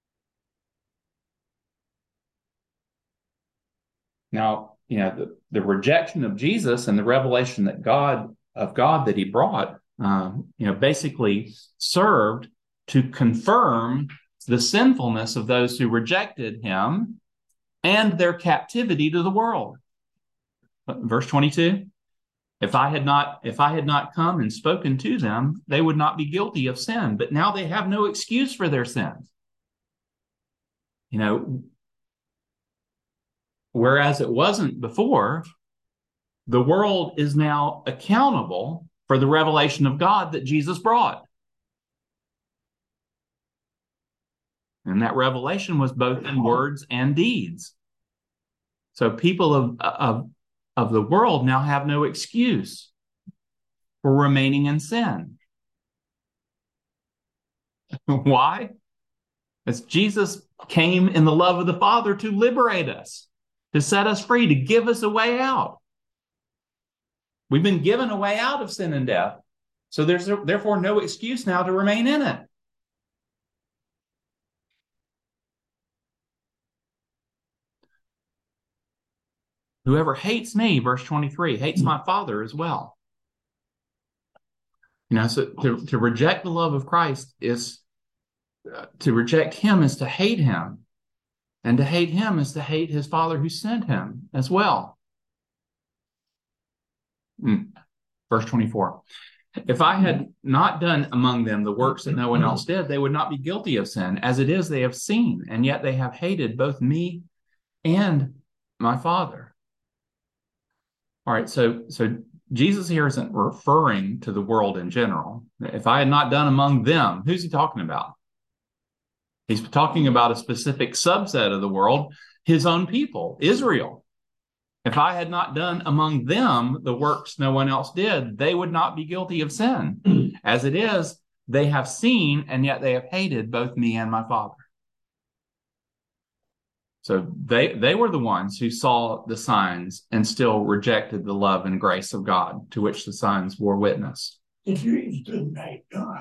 Now, you know, the, the rejection of Jesus and the revelation that God of God that he brought, um, you know, basically served to confirm the sinfulness of those who rejected him and their captivity to the world. Verse twenty-two, if I had not, if I had not come and spoken to them, they would not be guilty of sin, but now they have no excuse for their sins. You know, whereas it wasn't before, the world is now accountable for the revelation of God that Jesus brought. And that revelation was both in words and deeds. So people of, of, of the world now have no excuse for remaining in sin. Why? As Jesus came in the love of the Father to liberate us, to set us free, to give us a way out. We've been given a way out of sin and death. So there's therefore no excuse now to remain in it. Whoever hates me, verse twenty-three, hates my Father as well. You know, so to, to reject the love of Christ is, uh, to reject him is to hate him. And to hate him is to hate his Father who sent him as well. Mm. Verse twenty-four. If I had not done among them the works that no one else did, they would not be guilty of sin. As it is, they have seen, and yet they have hated both me and my Father. All right, so so Jesus here isn't referring to the world in general. If I had not done among them, who's he talking about? He's talking about a specific subset of the world, his own people, Israel. If I had not done among them the works no one else did, they would not be guilty of sin. As it is, they have seen, and yet they have hated both me and my Father. So they, they were the ones who saw the signs and still rejected the love and grace of God to which the signs bore witness. The Jews didn't hate God.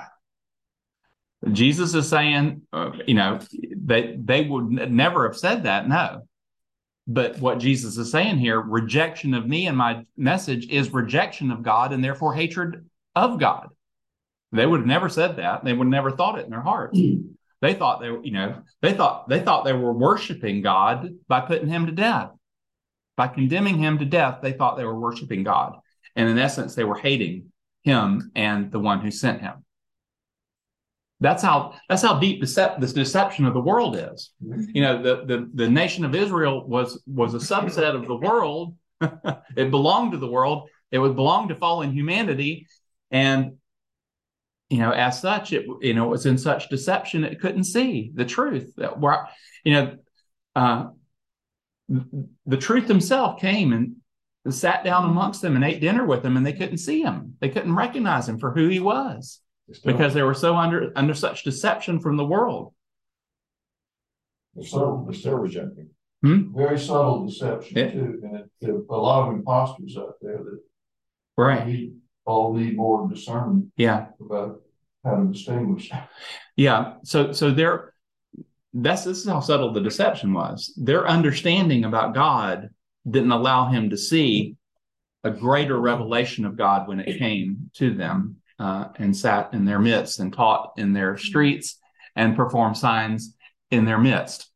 Jesus is saying, uh, you know, they, they would never have said that, no. But what Jesus is saying here, rejection of me and my message is rejection of God and therefore hatred of God. They would have never said that. They would have never thought it in their hearts. They thought they, you know, they thought they thought they were worshiping God by putting him to death. By condemning him to death, they thought they were worshiping God. And in essence, they were hating him and the one who sent him. That's how that's how deep decept, this deception of the world is. You know, the, the, the nation of Israel was, was a subset of the world. It belonged to the world. It would belong to fallen humanity. And you know, as such, it, you know, it was in such deception, it couldn't see the truth. That were, you know, uh, the truth himself came and sat down amongst them and ate dinner with them, and they couldn't see him. They couldn't recognize him for who he was because they were so under, under such deception from the world. They're subtle, they're still rejecting. Hmm? Very subtle deception, Yeah. too. And it, there are a lot of imposters out there that Right. need, all need more discernment Yeah. about how to distinguish. Yeah. So, so they're, that's, this is how subtle the deception was. Their understanding about God didn't allow him to see a greater revelation of God when it came to them, uh, and sat in their midst and taught in their streets and performed signs in their midst.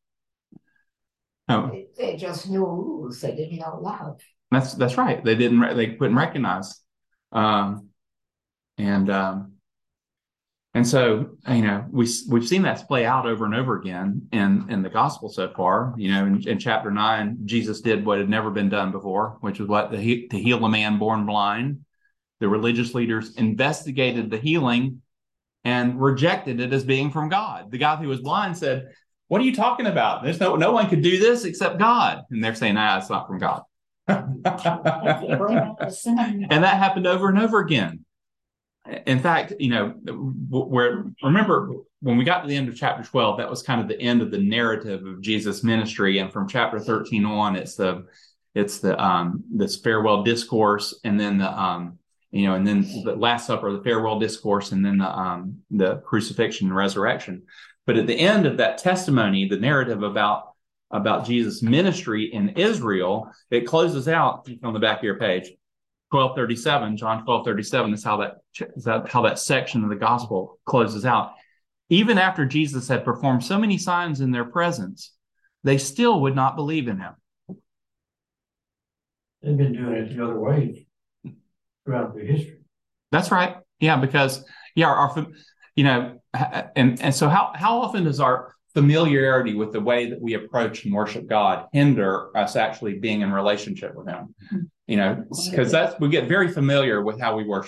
Oh, They just knew rules. They didn't know love. that's, that's right. They didn't, re- they couldn't recognize. Um, and, um, and so, you know, we, we've seen that play out over and over again in, in the gospel so far. You know, in, in chapter nine, Jesus did what had never been done before, which was what the, to heal a man born blind. The religious leaders investigated the healing and rejected it as being from God. The guy who was blind said, "What are you talking about? There's no, no one could do this except God." And they're saying, "Ah, it's not from God." And that happened over and over again. In fact, you know, where remember when we got to the end of chapter twelve, that was kind of the end of the narrative of Jesus' ministry. And from chapter thirteen on, it's the it's the um this farewell discourse, and then the um you know, and then the Last Supper, the farewell discourse, and then the um the crucifixion and resurrection. But at the end of that testimony, the narrative about about Jesus' ministry in Israel, it closes out on the back of your page. twelve thirty-seven, John twelve thirty-seven is how that, is that how that section of the gospel closes out. Even after Jesus had performed so many signs in their presence, they still would not believe in him. They've been doing it the other way throughout the history. That's right. Yeah, because yeah, our, you know, and and so how how often does our familiarity with the way that we approach and worship God hinder us actually being in relationship with him? You know, because that's, we get very familiar with how we worship.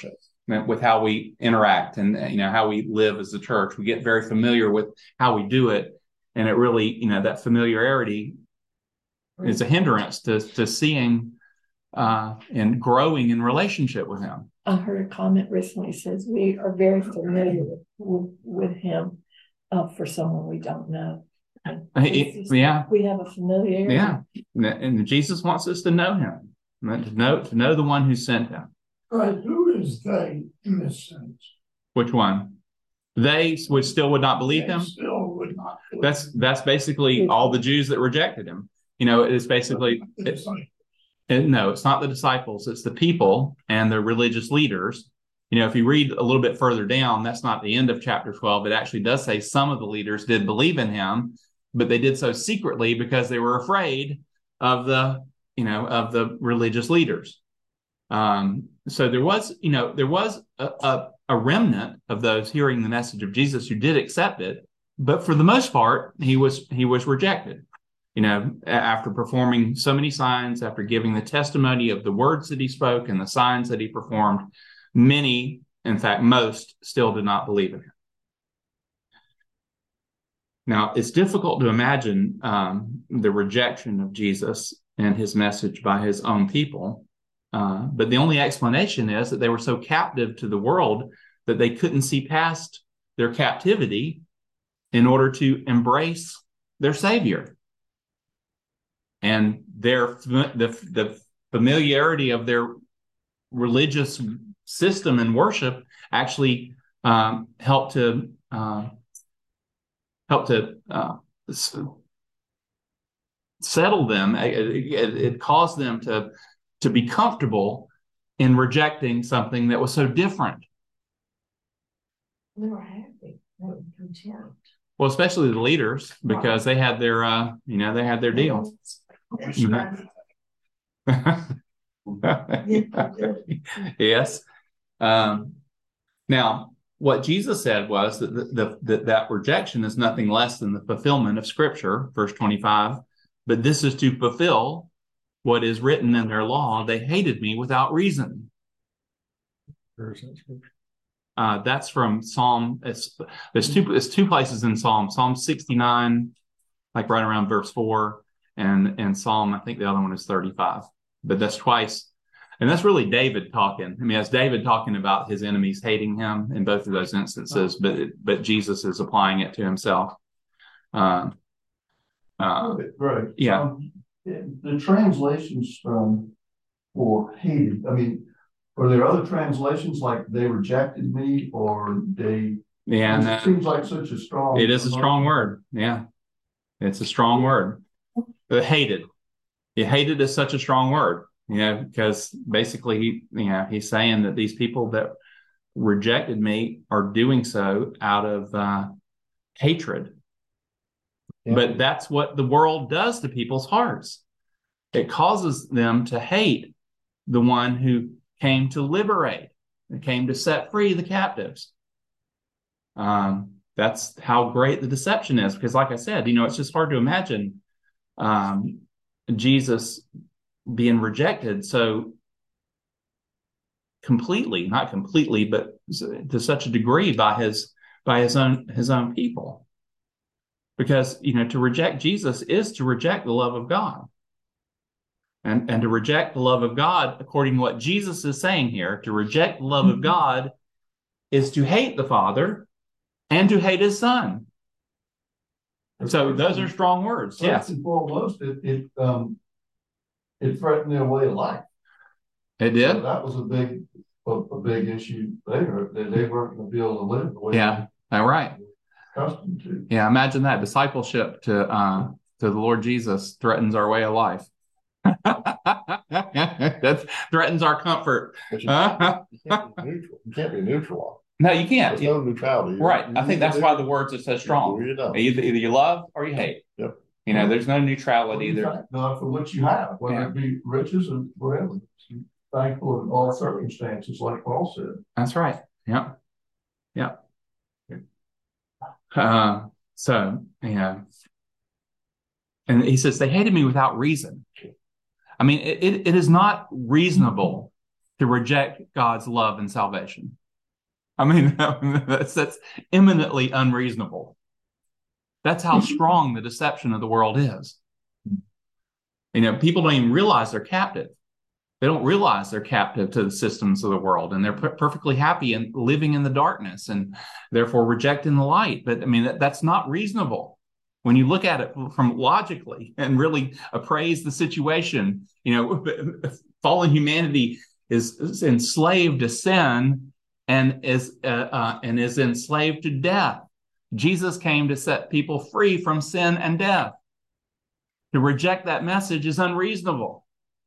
with how we interact and, you know, how we live as a church. We get very familiar with how we do it. And it really, you know, that familiarity is a hindrance to, to seeing uh, and growing in relationship with him. I heard a comment recently says we are very familiar with, with, with him uh, for someone we don't know. It, just, yeah. We have a familiarity. Yeah. And Jesus wants us to know him, to know, to know the one who sent him. Right, who is they in this sense? Which one? They would still would not believe They him. still would not believe That's him. that's basically all the Jews that rejected him. You know, it's basically it, it, no, it's not the disciples. It's the people and the religious leaders. You know, if you read a little bit further down, that's not the end of chapter twelve. It actually does say some of the leaders did believe in him, but they did so secretly because they were afraid of the, you know, of the religious leaders. Um, so there was, you know, there was a, a, a remnant of those hearing the message of Jesus who did accept it, but for the most part, he was he was rejected. You know, after performing so many signs, after giving the testimony of the words that he spoke and the signs that he performed, many, in fact, most, still did not believe in him. Now, it's difficult to imagine um, the rejection of Jesus and his message by his own people. Uh, but the only explanation is that they were so captive to the world that they couldn't see past their captivity in order to embrace their Savior. And their the, the familiarity of their religious system and worship actually um, helped to uh, help to uh, settle them. It, it, it caused them to to be comfortable in rejecting something that was so different. We were happy. They were content. Well, especially the leaders, because they had their, uh, you know, they had their deal. Yes. Um, now, what Jesus said was that the, the, the, that rejection is nothing less than the fulfillment of Scripture, verse twenty-five. But this is to fulfill what is written in their law. They hated me without reason. Uh, that's from Psalm. It's there's two. It's two places in Psalm. Psalm sixty-nine, like right around verse four, and and Psalm. I think the other one is thirty-five. But that's twice, and that's really David talking. I mean, that's David talking about his enemies hating him in both of those instances. But but Jesus is applying it to himself. Uh, uh, right. Yeah. Um, the translations um, for hated. I mean. Are there other translations like they rejected me or they? Yeah, it no, seems like such a strong. it is a strong word. Yeah, it's a strong word. But hated, you hated is such a strong word. You know, because basically, he, you know, he's saying that these people that rejected me are doing so out of uh, hatred. Yeah. But that's what the world does to people's hearts. It causes them to hate the one who came to liberate, and came to set free the captives. Um, that's how great the deception is. Because like I said, you know, it's just hard to imagine um, Jesus being rejected so completely, not completely, but to such a degree by his by his own his own people. Because, you know, to reject Jesus is to reject the love of God. And, and to reject the love of God, according to what Jesus is saying here, to reject the love of God is to hate the Father and to hate his Son. So those are strong words. First Yes. and foremost, it it, um, it threatened their way of life. It did. So that was a big a, a big issue there. That they weren't going to be able to live the way Yeah. All right. they were accustomed to. Yeah. Imagine that discipleship to uh, to the Lord Jesus threatens our way of life. That threatens our comfort. But you, uh-huh. you can't be neutral. You can't be neutral. No, you can't. There's no neutrality. Right. I think that's why the words are so strong. You know. Either, either you love or you hate. Yep. You know, there's no neutrality there. Not for what you have, whether Yeah. it be riches and whatever. Thankful in all circumstances, like Paul said. That's right. Yep. Yep. Uh, so, yeah. And he says, they hated me without reason. I mean, it, it, it is not reasonable to reject God's love and salvation. I mean, that's, that's eminently unreasonable. That's how strong the deception of the world is. You know, people don't even realize they're captive. They don't realize they're captive to the systems of the world, and they're per- perfectly happy and living in the darkness and therefore rejecting the light. But I mean, that, that's not reasonable. When you look at it from logically and really appraise the situation, you know, fallen humanity is, is enslaved to sin and is uh, uh, and is enslaved to death. Jesus came to set people free from sin and death. To reject that message is unreasonable.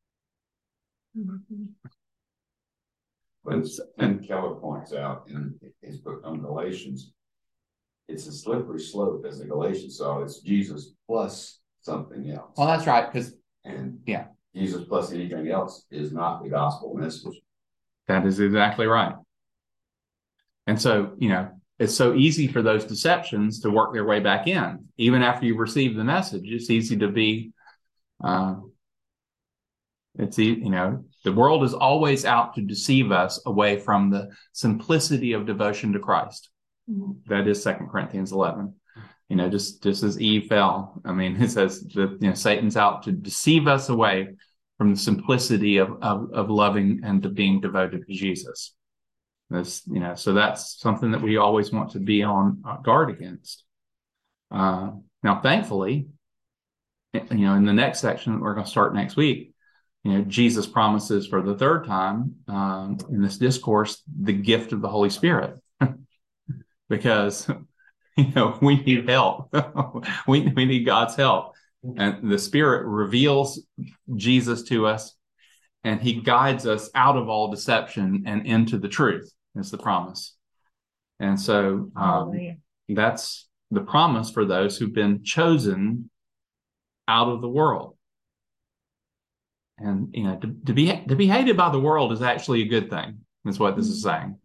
But and Keller points out in his book on Galatians, it's a slippery slope as the Galatians saw. It's Jesus plus something else. Well, that's right, because and yeah, Jesus plus anything else is not the gospel message. That is exactly right. And so, you know, it's so easy for those deceptions to work their way back in. Even after you receive the message, it's easy to be, uh, it's, you know, the world is always out to deceive us away from the simplicity of devotion to Christ. Mm-hmm. That is Second Corinthians eleven. You know, just, just as Eve fell, I mean, it says that, you know, Satan's out to deceive us away from the simplicity of, of, of loving and to being devoted to Jesus. That's, you know, so that's something that we always want to be on guard against. Uh, now, thankfully, you know, in the next section that we're going to start next week, you know, Jesus promises for the third time um, in this discourse the gift of the Holy Spirit, because you know we need help. we we need God's help, and the Spirit reveals Jesus to us, and He guides us out of all deception and into the truth. Is the promise. And so um, that's the promise for those who've been chosen out of the world. And, you know, to, to be to be hated by the world is actually a good thing. That's what this is saying.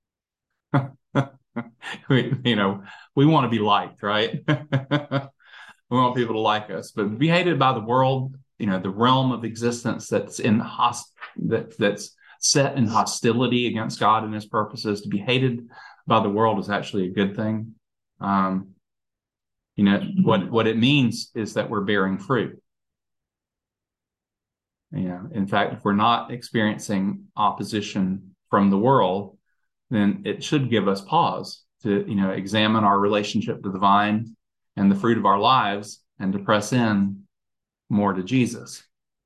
we, you know, we want to be liked, right? We want people to like us, but to be hated by the world, you know, the realm of existence that's in host that that's set in hostility against God and His purposes, to be hated by the world is actually a good thing. Um, you know, what, what it means is that we're bearing fruit. You know, in fact, if we're not experiencing opposition from the world, then it should give us pause to, you know, examine our relationship to the vine and the fruit of our lives and to press in more to Jesus.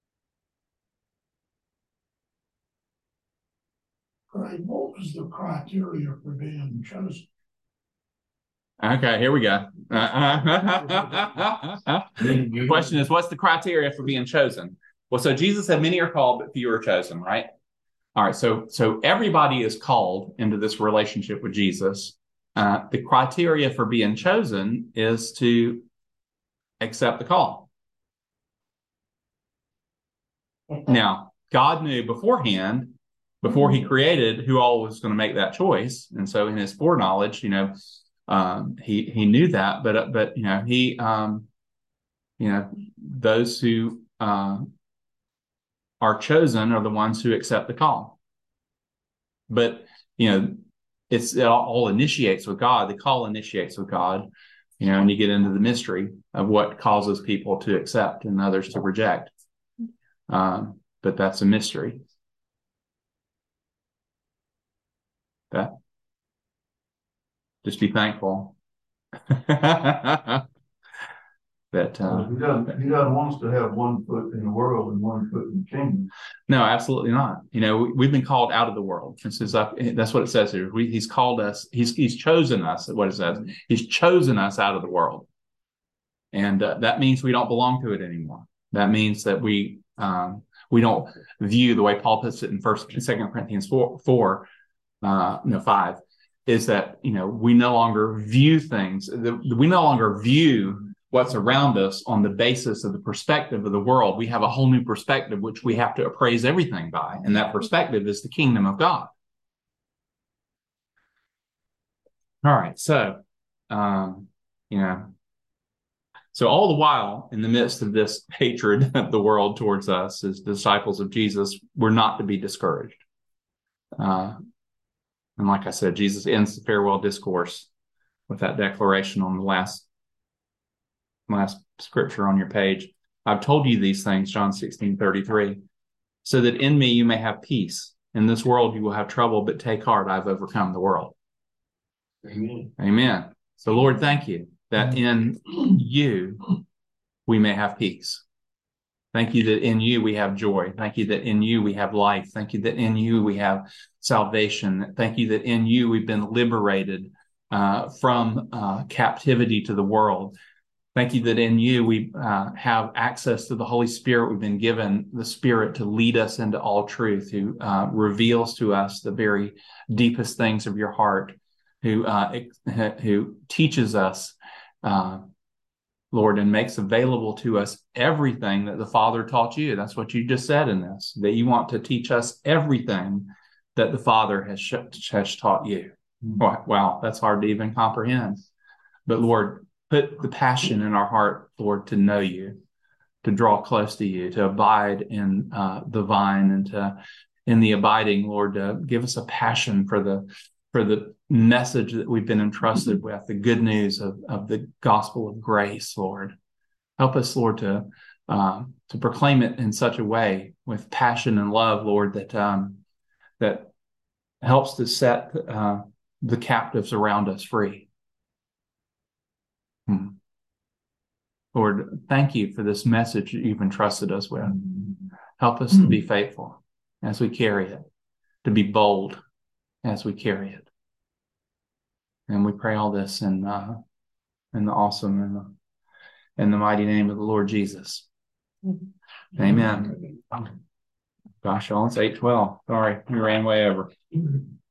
Right. What was the criteria for being chosen? Okay, here we go. The question is, what's the criteria for being chosen? Well, so Jesus said, many are called, but few are chosen, right? All right, so so everybody is called into this relationship with Jesus. Uh, the criteria for being chosen is to accept the call. Now, God knew beforehand, before He created, who all was going to make that choice, and so in His foreknowledge, you know, um, he he knew that. But but you know, He, um, you know, those who uh, are chosen are the ones who accept the call. But you know, it's it all initiates with God. The call initiates with God. You know, and you get into the mystery of what causes people to accept and others to reject. Um, but that's a mystery. That just be thankful that uh, He doesn't, he doesn't want us to have one foot in the world and one foot in the kingdom. No, absolutely not. You know, we, we've been called out of the world. This is up, that's what it says here. We, he's called us. He's he's chosen us. What it says. He's chosen us out of the world, and uh, that means we don't belong to it anymore. That means that we um, we don't view the way Paul puts it in First and Second Corinthians four four. Uh, no, five, is that, you know, we no longer view things, we no longer view what's around us on the basis of the perspective of the world. We have a whole new perspective, which we have to appraise everything by. And that perspective is the kingdom of God. All right. So, um, you know, so all the while in the midst of this hatred of the world towards us as disciples of Jesus, we're not to be discouraged. Uh, and like I said, Jesus ends the farewell discourse with that declaration on the last, last scripture on your page. I've told you these things, John sixteen thirty-three, so that in me you may have peace. In this world you will have trouble, but take heart, I've overcome the world. Amen. Amen. So Lord, thank you that in you we may have peace. Thank you that in you we have joy. Thank you that in you we have life. Thank you that in you we have salvation. Thank you that in you we've been liberated uh, from uh, captivity to the world. Thank you that in you we uh, have access to the Holy Spirit. We've been given the Spirit to lead us into all truth, who uh, reveals to us the very deepest things of your heart, who uh, who teaches us, uh, Lord, and makes available to us everything that the Father taught you. That's what you just said in this, that you want to teach us everything that the Father has, sh- has taught you. Wow, that's hard to even comprehend. But Lord, put the passion in our heart, Lord, to know you, to draw close to you, to abide in uh, the vine, and to in the abiding, Lord, to give us a passion for the for the message that we've been entrusted with, the good news of, of the gospel of grace, Lord. Help us, Lord, to um, to proclaim it in such a way with passion and love, Lord, that um, that helps to set uh, the captives around us free. Hmm. Lord, thank you for this message that you've entrusted us with. Help us to be faithful as we carry it, to be bold as we carry it. And we pray all this in uh, in the awesome and the, in the mighty name of the Lord Jesus. Mm-hmm. Amen. Gosh, y'all, it's eight twelve. Sorry, we ran way over.